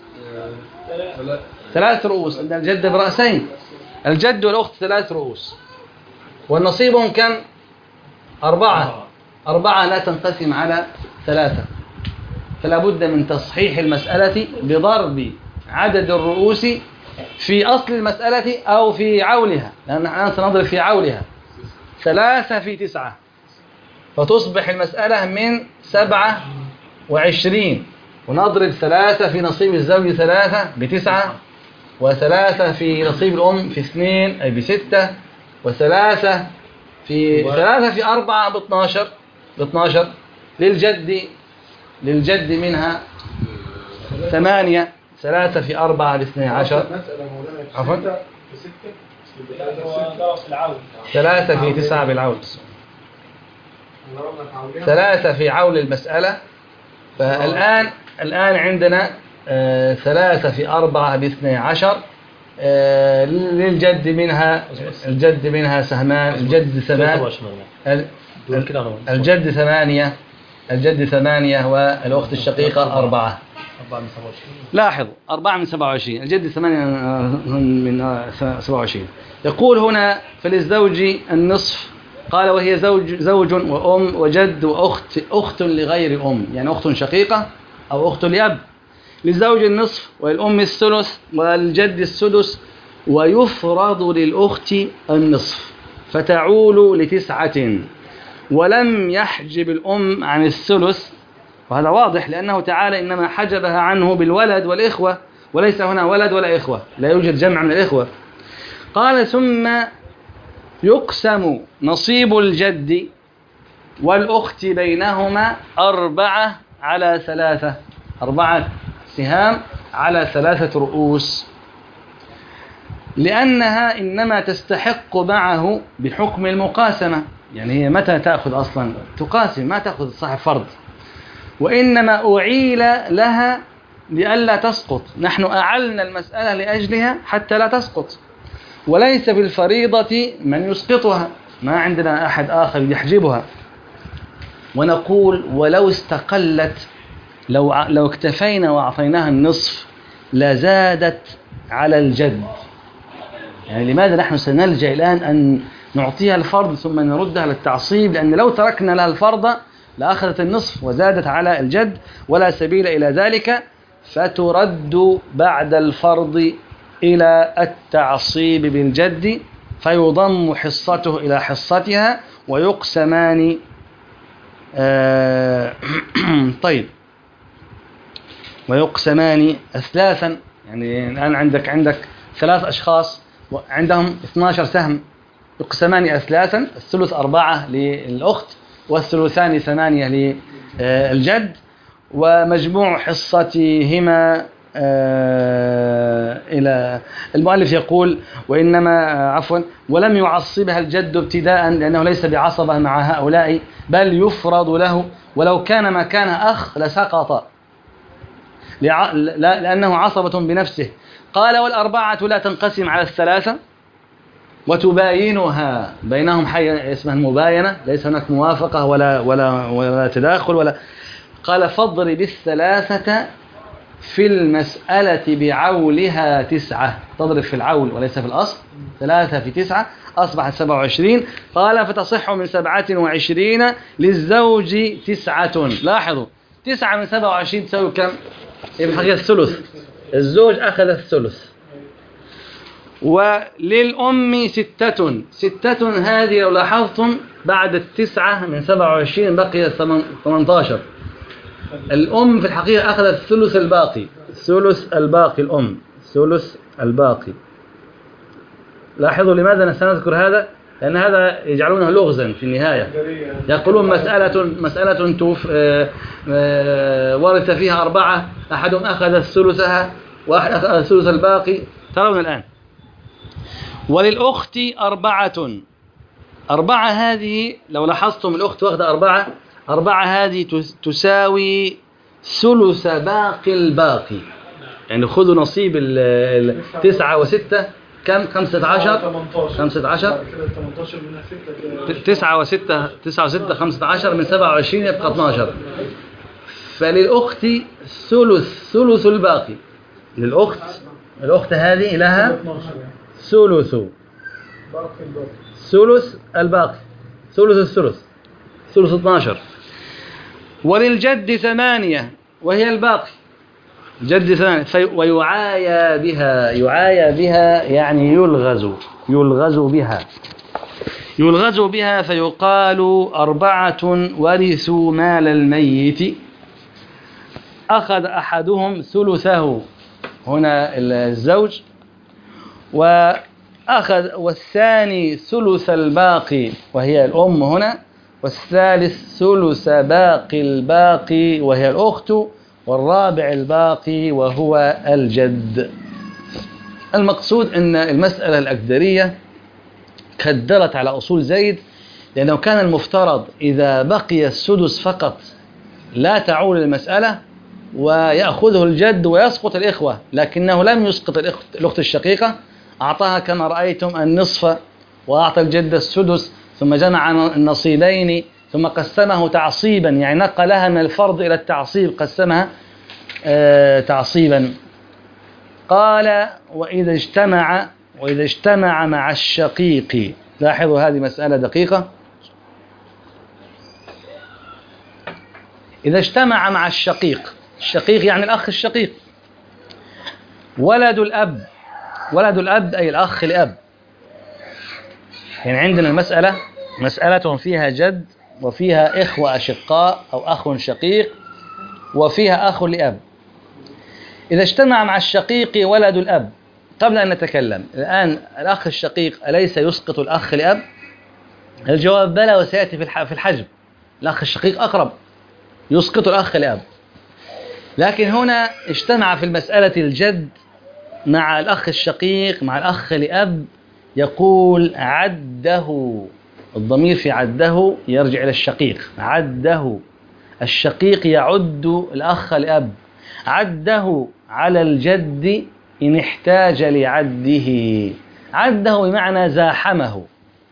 ثلاث رؤوس. عندنا الجد برأسين، الجد والأخت ثلاث رؤوس. والنصيبهم كم؟ أربعة. أربعة لا تنقسم على ثلاثة، فلا بد من تصحيح المسألة بضرب عدد الرؤوس في أصل المسألة أو في عولها، لأن نحن سنضرب في عولها. ثلاثة في تسعة فتصبح المسألة من سبعة وعشرين، ونضرب ثلاثة في نصيب الزوج ثلاثة بتسعة، وثلاثة في نصيب الأم في اثنين أي بستة، وثلاثة في ثلاثة في أربعة باثناشر باثناشر. للجد للجد منها ثمانية. ثلاثة في أربعة باثني عشر. عفوا ثلاثة في تسعة بالعول. ثلاثة في عول المسألة. فالآن الآن عندنا آه ثلاثة في أربعة باثني عشر. آه للجد منها الجد منها سهمان. الجد ثمان. الجد ثمانية. الجد ثمانية والأخت الشقيقة أربعة. لاحظ أربعة من سبعة وعشرين، الجد ثمانية من سبعة وعشرين. يقول هنا فللزوج النصف، قال وهي زوج زوج وأم وجد وأخت أخت لغير أم، يعني أخت شقيقة أو أخت لأب. للزوج النصف وللأم الثلث وللجد السدس، ويفرض للأخت النصف فتعول لتسعة. ولم يحجب الأم عن الثلث، وهذا واضح لأنه تعالى إنما حجبها عنه بالولد والإخوة، وليس هنا ولد ولا إخوة، لا يوجد جمع من الإخوة. قال ثم يقسم نصيب الجد والأخت بينهما أربعة على ثلاثة، أربعة سهام على ثلاثة رؤوس. لأنها إنما تستحق معه بحكم المقاسمة، يعني هي متى تأخذ أصلا؟ تقاسم، ما تأخذ صاحب فرض، وإنما أعيل لها لئلا تسقط، نحن أعلنا المسألة لأجلها حتى لا تسقط، وليس بالفريضة من يسقطها، ما عندنا أحد آخر يحجبها. ونقول ولو استقلت، لو لو اكتفينا وأعطيناها النصف لزادت على الجد. يعني لماذا نحن سنلجأ الآن أن نعطيها الفرض ثم نردها للتعصيب؟ لأن لو تركنا لها الفرض لأخذت النصف وزادت على الجد، ولا سبيل إلى ذلك، فترد بعد الفرض إلى التعصيب بالجد، فيضم حصته إلى حصتها ويقسمان. آه طيب، ويقسمان أثلاثا. يعني الآن عندك عندك ثلاث أشخاص وعندهم اثني عشر سهم، يقسمان أثلاثا، الثلث أربعة للأخت والثلثان ثمانية للجد، ومجموع حصتهما آه إلى المؤلف يقول وإنما عفوا ولم يعصبها الجد ابتداء لأنه ليس بعصبة مع هؤلاء، بل يفرض له، ولو كان مكان أخ لسقط لأنه عصبة بنفسه. قال والأربعة لا تنقسم على الثلاثة وتباينها بينهم، حي اسمها المباينة، ليس هناك موافقة ولا ولا ولا تداخل ولا. قال فاضرب الثلاثة في المسألة بعولها تسعة، تضرب في العول وليس في الأصل، ثلاثة في تسعة أصبحت سبعة وعشرين. قال فتصح من سبعة وعشرين للزوج تسعة. لاحظوا تسعة من سبعة وعشرين تساوي كم؟ الحقيقة الثلث، الزوج أخذ الثلث. وللأم ستة، ستة هذه لو لاحظتم بعد التسعة من سبعة وعشرين بقي ثمانية عشر. الأم في الحقيقة أخذت الثلث الباقي، الثلث الباقي الأم، الثلث الباقي. لاحظوا لماذا سنذكر هذا؟ لأن هذا يجعلونه لغزا في النهاية. يقولون مسألة مسألة توف ورث فيها أربعة، أحدهم أخذ ثلثها وأحد أخذ الثلث الباقي. ترون الآن وللأخت أربعة، أربعة هذه لو لاحظتم الأخت واخذة أربعة، أربعة هذه تساوي ثلث باقي الباقي، يعني خذوا نصيب التسعة وستة كم؟ خمسة عشر، خمسة عشر، تسعة وستة، تسعة وستة خمسة عشر، من سبعة وعشرين يبقى اثنا عشر. فللأخت ثلث، ثلث الباقي. للأخت، الأخت هذه لها ثلث، ثلث الباقي، ثلث الثلث، ثلث اثنا عشر. وللجد ثمانية وهي الباقي، جد ثمانية. ويعايا بها، يعايا بها يعني يلغز، يلغز بها، يلغز بها. فيقال أربعة ورثوا مال الميت، أخذ أحدهم ثلثه، هنا الزوج، وأخذ والثاني ثلث الباقي وهي الأم هنا، والثالث ثلث باقي الباقي وهي الأخت، والرابع الباقي وهو الجد. المقصود أن المسألة الأكدرية كدرت على أصول زيد، لأنه كان المفترض إذا بقي السدس فقط لا تعول المسألة ويأخذه الجد ويسقط الإخوة، لكنه لم يسقط الأخت الشقيقة، أعطاها كما رأيتم النصف وأعطى الجد السدس، ثم جمع النصيبين ثم قسمه تعصيبا، يعني نقلها من الفرض إلى التعصيب، قسمها آه تعصيبا. قال وإذا اجتمع، وإذا اجتمع مع الشقيق، لاحظوا هذه مسألة دقيقة، إذا اجتمع مع الشقيق، الشقيق يعني الأخ الشقيق، ولد الأب، ولد الأب أي الأخ لأب، يعني عندنا المسألة مسألة فيها جد وفيها إخوة أشقاء أو أخ شقيق وفيها أخ لأب. إذا اجتمع مع الشقيق ولد الأب، قبل أن نتكلم الآن الأخ الشقيق أليس يسقط الأخ لأب؟ الجواب بلى، وسيأتي في الحجب. الأخ الشقيق أقرب، يسقط الأخ لأب. لكن هنا اجتمع في المسألة الجد مع الأخ الشقيق مع الأخ لأب يقول عده، الضمير في عده يرجع إلى الشقيق، عده الشقيق يعد الأخ لأب، عده على الجد إن احتاج لعده، عده بمعنى زاحمه.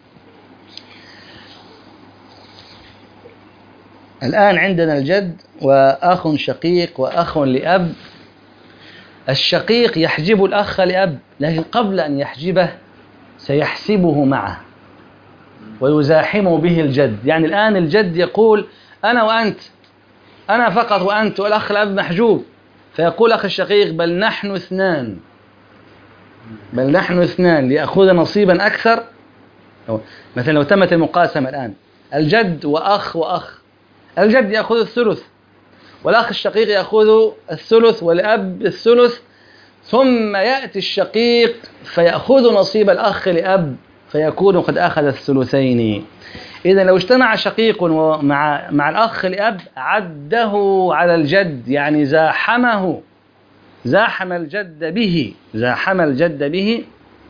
الآن عندنا الجد وأخ شقيق وأخ لأب. الشقيق يحجب الأخ لأب، لكن قبل أن يحجبه سيحسبه معه ويزاحم به الجد. يعني الآن الجد يقول أنا وأنت، أنا فقط وأنت، والأخ لأب محجوب، فيقول أخ الشقيق بل نحن اثنان، بل نحن اثنان ليأخذ نصيبا أكثر. مثلا لو تمت المقاسمة الآن الجد وأخ وأخ، الجد يأخذ الثلث والأخ الشقيق يأخذ الثلث والأب الثلث، ثم يأتي الشقيق فيأخذ نصيب الأخ لأب فيكون قد أخذ الثلثين. إذا لو اجتمع شقيق مع مع الأخ لأب عده على الجد، يعني زاحمه، زاحم الجد به، زاحم الجد به،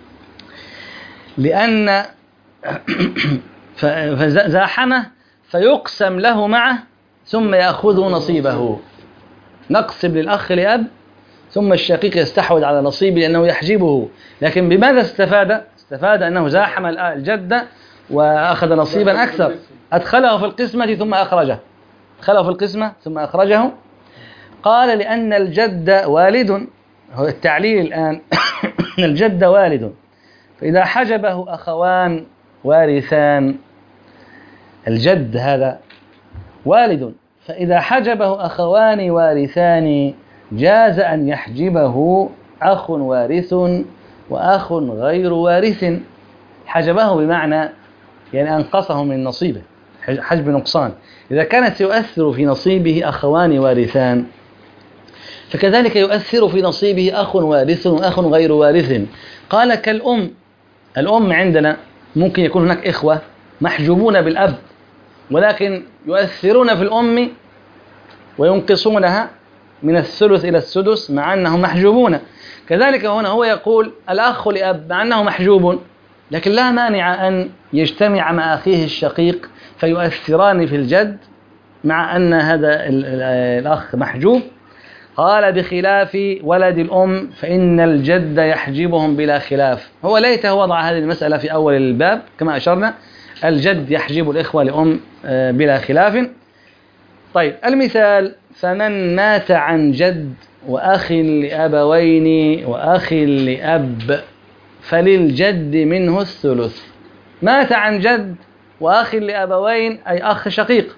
لأن فزاحمه فيقسم له معه ثم يأخذ نصيبه. نقسم للأخ لأب ثم الشقيق يستحوذ على نصيبه لأنه يحجبه، لكن بماذا استفاد؟ استفاد أنه زاحم الجد وأخذ نصيبا أكثر، أدخله في القسمة ثم أخرجه، أدخله في القسمة ثم أخرجه. قال لأن الجد والد، هو التعليل الآن الجد والد، فإذا حجبه أخوان وارثان، الجد هذا والد، فإذا حجبه أخوان وارثان جاز أن يحجبه أخ وارث وأخ غير وارث. حجبه بمعنى يعني أنقصه من نصيبه، حجب نقصان. إذا كانت يؤثر في نصيبه أخوان وارثان فكذلك يؤثر في نصيبه أخ وارث وأخ غير وارث. قال كالأم، الأم عندنا ممكن يكون هناك إخوة محجوبون بالأب ولكن يؤثرون في الأم وينقصونها من الثلث إلى السدس مع أنهم محجوبون. كذلك هنا هو يقول الأخ لأب مع أنه محجوب، لكن لا مانع أن يجتمع مع أخيه الشقيق فيؤثران في الجد مع أن هذا الأخ محجوب. قال بخلاف ولد الأم فإن الجد يحجبهم بلا خلاف. هو ليته وضع هذه المسألة في أول الباب كما أشرنا، الجد يحجب الإخوة لأم بلا خلاف. طيب المثال فمن مات عن جد وأخ لأبوين وأخ لأب فللجد منه الثلث. مات عن جد وأخ لأبوين أي أخ شقيق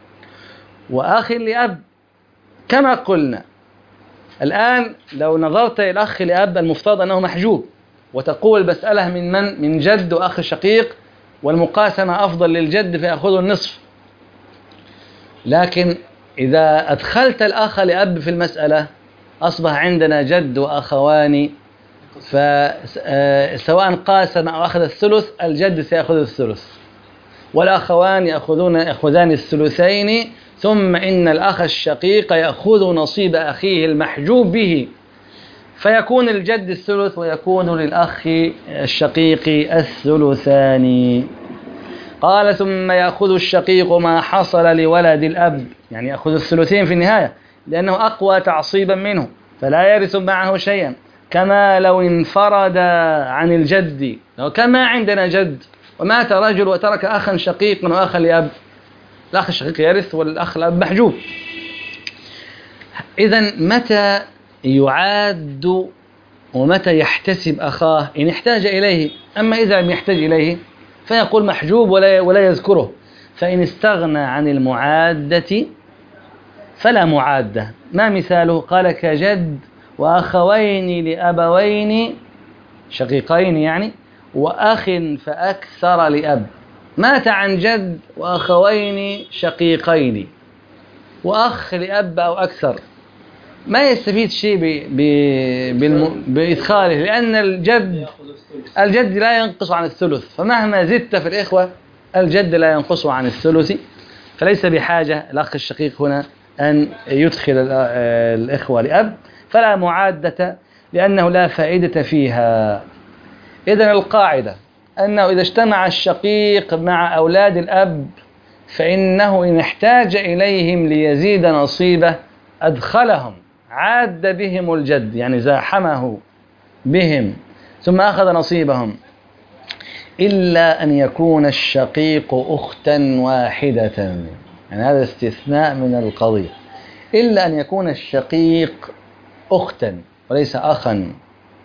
وأخ لأب كما قلنا. الآن لو نظرت إلى الأخ لأب المفترض أنه محجوب، وتقول مسألة من من؟ من جد وأخ شقيق، والمقاسمة أفضل للجد فيأخذ النصف. لكن إذا أدخلت الأخ لأب في المسألة أصبح عندنا جد وأخوان، فسواء قاسم أو أخذ الثلث الجد سيأخذ الثلث والأخوان يأخذون يأخذان الثلثين، ثم إن الأخ الشقيق يأخذ نصيب أخيه المحجوب به، فيكون الجد الثلث ويكون للأخ الشقيق الثلثان. قال ثم يأخذ الشقيق ما حصل لولد الأب، يعني يأخذ الثلثين في النهاية لأنه أقوى تعصيبا منه فلا يرث معه شيئا، كما لو انفرد عن الجد. لو كان ما عندنا جد ومات رجل وترك أخا شقيقا وأخا لأب، الأخ الشقيق يرث والأخ الأب محجوب. إذن متى يعاد ومتى يحتسب أخاه؟ إن احتاج إليه، أما إذا لم يحتاج إليه فيقول محجوب ولا ولا يذكره. فإن استغنى عن المعادة فلا معادة. ما مثاله؟ قال كجد وأخوين لأبوين شقيقين يعني وأخ فأكثر لأب. مات عن جد وأخوين شقيقين وأخ لأب أو أكثر، ما يستفيد شيء بإدخاله، لأن الجد الجد لا ينقص عن الثلث، فمهما زدت في الإخوة الجد لا ينقص عن الثلث، فليس بحاجة الأخ الشقيق هنا أن يدخل الإخوة لأب، فلا معادة لأنه لا فائدة فيها. إذن القاعدة أنه إذا اجتمع الشقيق مع أولاد الأب فإنه إن احتاج إليهم ليزيد نصيبه أدخلهم، عاد بهم الجد، يعني زاحمه بهم ثم أخذ نصيبهم، إلا أن يكون الشقيق أختا واحدة، يعني هذا استثناء من القضية، إلا أن يكون الشقيق أختا وليس أخا.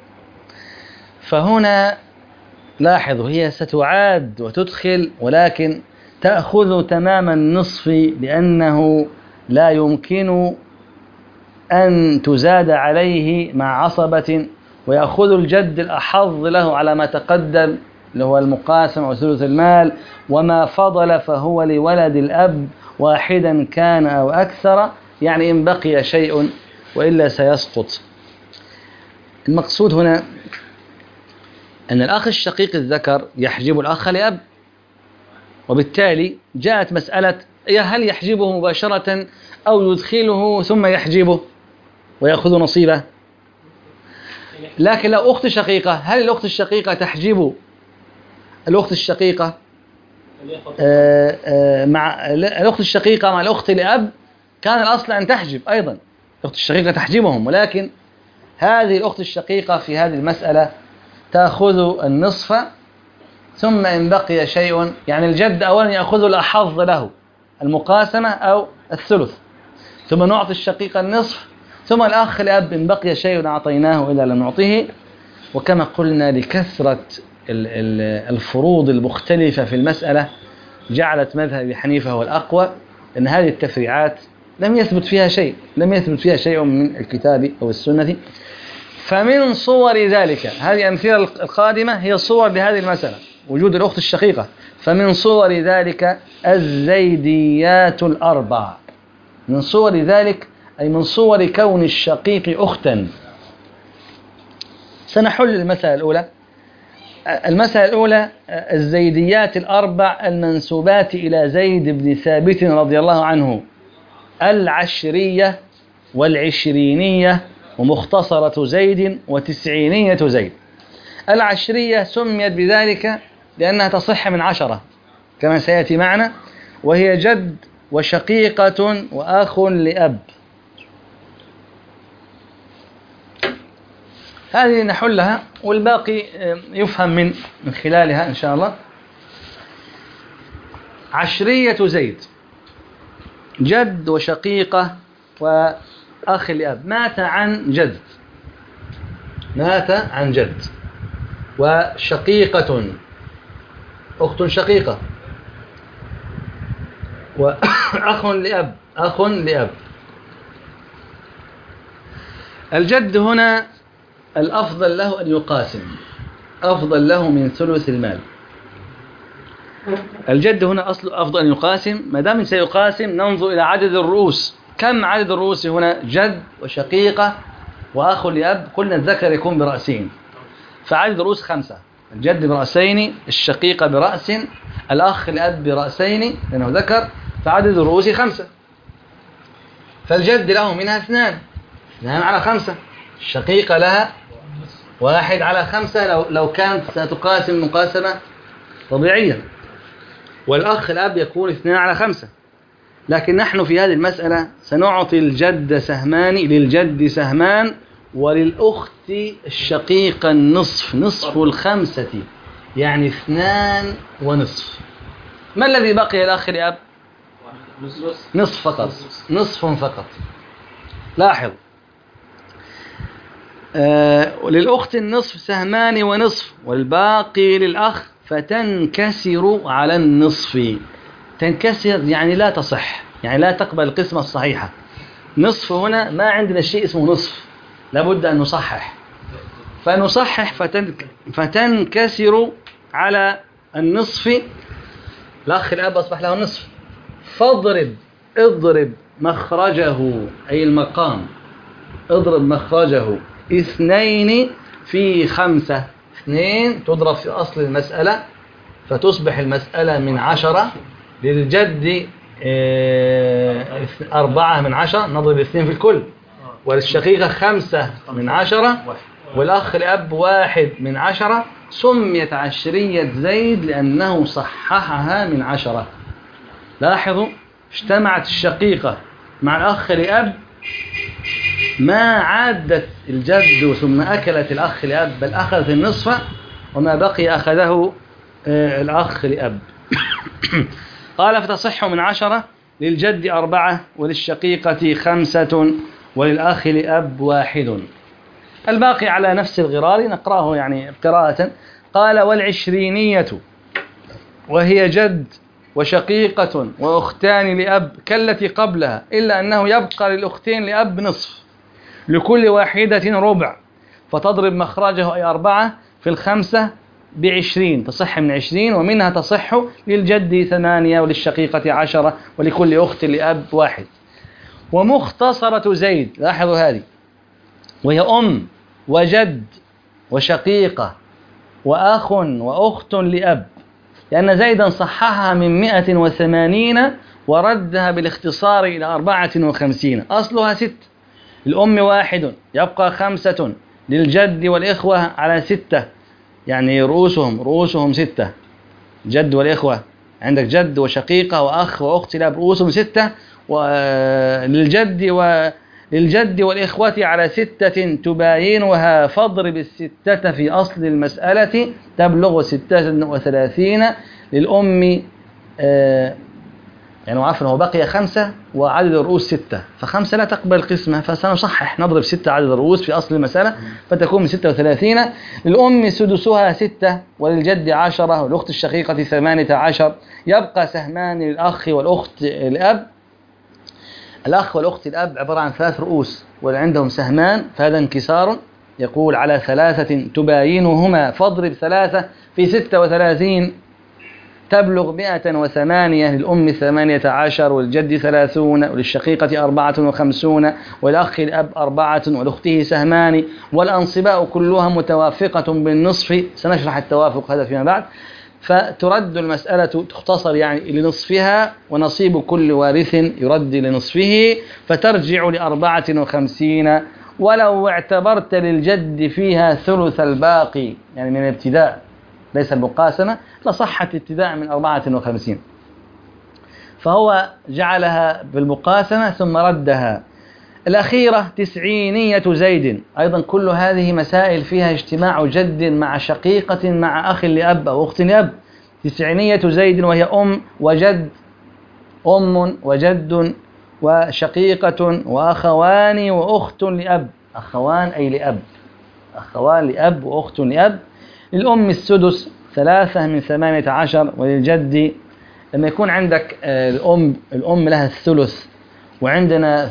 فهنا لاحظوا هي ستعاد وتدخل، ولكن تأخذ تمام النصف لأنه لا يمكن أن تزاد عليه مع عصبة، ويأخذ الجد الأحظ له على ما تقدم اللي هو المقاسم أو ثلث المال، وما فضل فهو لولد الأب واحدا كان أو أكثر، يعني إن بقي شيء وإلا سيسقط. المقصود هنا أن الأخ الشقيق الذكر يحجب الأخ لأب، وبالتالي جاءت مسألة هل يحجبه مباشرة أو يدخله ثم يحجبه ويأخذ نصيبه. لكن لو أخت شقيقة، هل الأخت الشقيقة تحجب الأخت الشقيقة آآ آآ مع الأخت الشقيقة مع الأخت لأب؟ كان الأصل أن تحجب أيضا، الأخت الشقيقة تحجبهم، ولكن هذه الأخت الشقيقة في هذه المسألة تأخذ النصف، ثم إن بقي شيء، يعني الجد أولا يأخذ الأحظ له المقاسمة أو الثلث، ثم نعطي الشقيق النصف، ثم الأخ الأب إن بقي شيء أعطيناه إذا لم نعطيه. وكما قلنا لكثرة الفروض المختلفة في المسألة جعلت مذهب حنيفة هو الأقوى، أن هذه التفريعات لم يثبت فيها شيء، لم يثبت فيها شيء من الكتاب أو السنة. فمن صور ذلك، هذه الأمثلة القادمة هي صور لهذه المسألة، وجود الأخت الشقيقة. فمن صور ذلك الزيديات الأربع، من صور ذلك أي من صور كون الشقيق أختا. سنحل المسألة الأولى. المسألة الأولى الزيديات الأربع المنسوبات إلى زيد بن ثابت رضي الله عنه، العشرية والعشرينية ومختصرة زيد وتسعينية زيد. العشرية سميت بذلك لأنها تصح من عشرة كما سيأتي معنا، وهي جد وشقيقة وأخ لأب. هذه نحلها والباقي يفهم من من خلالها إن شاء الله. عشرية زيد جد وشقيقة وأخ لأب، مات عن جد، مات عن جد، وشقيقة أخت شقيقة، وأخ لأب، أخ لأب. الجد هنا الأفضل له أن يقاسم، أفضل له من ثلث المال. الجد هنا أصل أفضل أن يقاسم. ما دام سيقاسم ننظر إلى عدد الرؤوس. كم عدد الرؤوس هنا؟ جد وشقيقة وأخ لأب، قلنا الذكر يكون برأسين، فعدد الرؤوس خمسة، الجد برأسين، الشقيقة برأس، الأخ لأب برأسين لأنه ذكر، فعدد الرؤوس خمسة. فالجد له منها اثنان، اثنان على خمسة، الشقيقة لها واحد على خمسة لو, لو كانت ستقاسم مقاسمة طبيعية، والأخ الأب يكون اثنان على خمسة. لكن نحن في هذه المسألة سنعطي الجد سهمان، للجد سهمان، وللأخت الشقيقة النصف، نصف الخمسة، يعني اثنان ونصف. ما الذي بقي الأخ الأب؟ نصف فقط، نصف فقط. لاحظ آه للأخت النصف سهمان ونصف، والباقي للأخ، فتنكسر على النصف. تنكسر يعني لا تصح، يعني لا تقبل القسمة الصحيحة. نصف هنا ما عندنا شيء اسمه نصف، لابد أن نصحح، فنصحح فتنك فتنكسر على النصف. الأخ الأب أصبح له النصف، فاضرب اضرب مخرجه أي المقام، اضرب مخرجه اثنين في خمسة، اثنين تضرب في أصل المسألة فتصبح المسألة من عشرة. للجد أربعة من عشرة، نضرب اثنين في الكل، وللشقيقة خمسة من عشرة، والأخ لأب واحد من عشرة سميت عشرية زيد لأنه صححها من عشرة. لاحظوا اجتمعت الشقيقة مع الأخ لأب ما عادت الجد ثم أكلت الأخ لأب، بل أخذت النصف وما بقي أخذه الأخ لأب. قال فتصح من عشرة للجد أربعة وللشقيقة خمسة وللأخ لأب واحد. الباقي على نفس الغرار نقرأه يعني قراءة. قال والعشرينية وهي جد وشقيقة وأختان لأب كالتي قبلها، إلا أنه يبقى للأختين لأب نصف، لكل واحدة ربع، فتضرب مخرجه أي أربعة في الخمسة بعشرين، تصح من عشرين، ومنها تصح للجد ثمانية وللشقيقة عشرة ولكل أخت لأب واحد. ومختصرة زيد، لاحظوا هذه، وهي أم وجد وشقيقة وأخ وأخت لأب، لأن زيدا صححها من مئة وثمانين وردها بالاختصار إلى أربعة وخمسين. أصلها ست، الأم واحد يبقى خمسة، للجد والإخوة على ستة، يعني رؤوسهم رؤوسهم ستة، جد والإخوة عندك جد وشقيقة وأخ وأخت لأب رؤوسهم ستة، وللجد وللجد والإخوة على ستة تباينها، فاضرب الستة في أصل المسألة تبلغ ستة وثلاثين. للأم آه يعني عفوا هو بقي خمسة وعدد الرؤوس ستة، فخمسة لا تقبل القسمة، فسنصحح نضرب ستة عدد الرؤوس في أصل المسألة فتكون من ستة وثلاثين. للأم سدسها ستة وللجد عشرة والأخت الشقيقة ثمانية عشر، يبقى سهمان للأخ والأخت الأب. الأخ والأخت الأب عبارة عن ثلاث رؤوس وعندهم سهمان، فهذا انكسار، يقول على ثلاثة تباينهما، فاضرب ثلاثة في ستة وثلاثين تبلغ مئة وثمانية. للأم ثمانية عشر والجد ثلاثون وللشقيقة أربعة وخمسون والأخ الأب أربعة ولأخته سهمان، والأنصباء كلها متوافقة بالنصف، سنشرح التوافق هذا فيما بعد. فترد المسألة تختصر يعني لنصفها، ونصيب كل وارث يرد لنصفه، فترجع لأربعة وخمسين. ولو اعتبرت للجد فيها ثلث الباقي يعني من الابتداء ليس المقاسمة، لصحت ابتداء من أربعة وخمسين، فهو جعلها بالمقاسمة ثم ردها. الأخيرة تسعينية زيد، أيضا كل هذه مسائل فيها اجتماع جد مع شقيقة مع أخ لأب أو أخت لأب. تسعينية زيد وهي أم وجد، أم وجد وشقيقة وأخوان وأخت لأب، أخوان أي لأب، أخوان لأب وأخت لأب. للأم السدس ثلاثة من ثمانية عشر، وللجد لما يكون عندك الأم الأم لها الثلث، وعندنا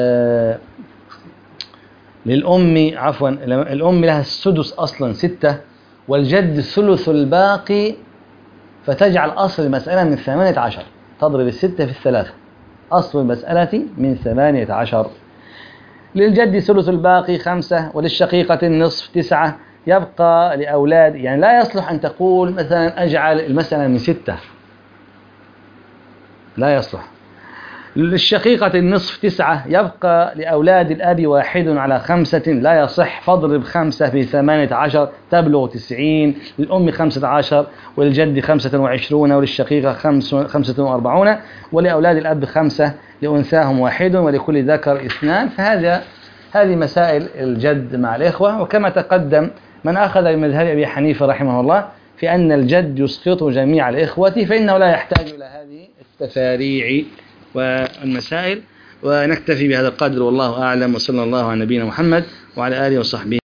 للأم عفوا الأم لها السدس أصلا ستة، والجد ثلث الباقي، فتجعل أصل المسألة من ثمانية عشر، تضرب الستة في الثلاثة، أصل المسألة من ثمانية عشر. للجد ثلث الباقي خمسة، وللشقيقة النصف تسعة، يبقى لأولاد، يعني لا يصلح أن تقول مثلا أجعل المسألة من ستة، لا يصلح. للشقيقة النصف تسعة، يبقى لأولاد الأب واحد على خمسة، لا يصح، فاضرب خمسة في ثمانية عشر تبلغ تسعين. للأم خمسة عشر وللجد خمسة وعشرون وللشقيقة خمسة وأربعون، ولأولاد الأب خمسة لأنثاهم واحد ولكل ذكر اثنان. فهذا هذه مسائل الجد مع الإخوة. وكما تقدم من أخذ بمذهب أبي حنيفة رحمه الله في أن الجد يسقط جميع الإخوة، فإنه لا يحتاج إلى هذه التفاريع والمسائل. ونكتفي بهذا القدر والله أعلم، وصلى الله على نبينا محمد وعلى آله وصحبه.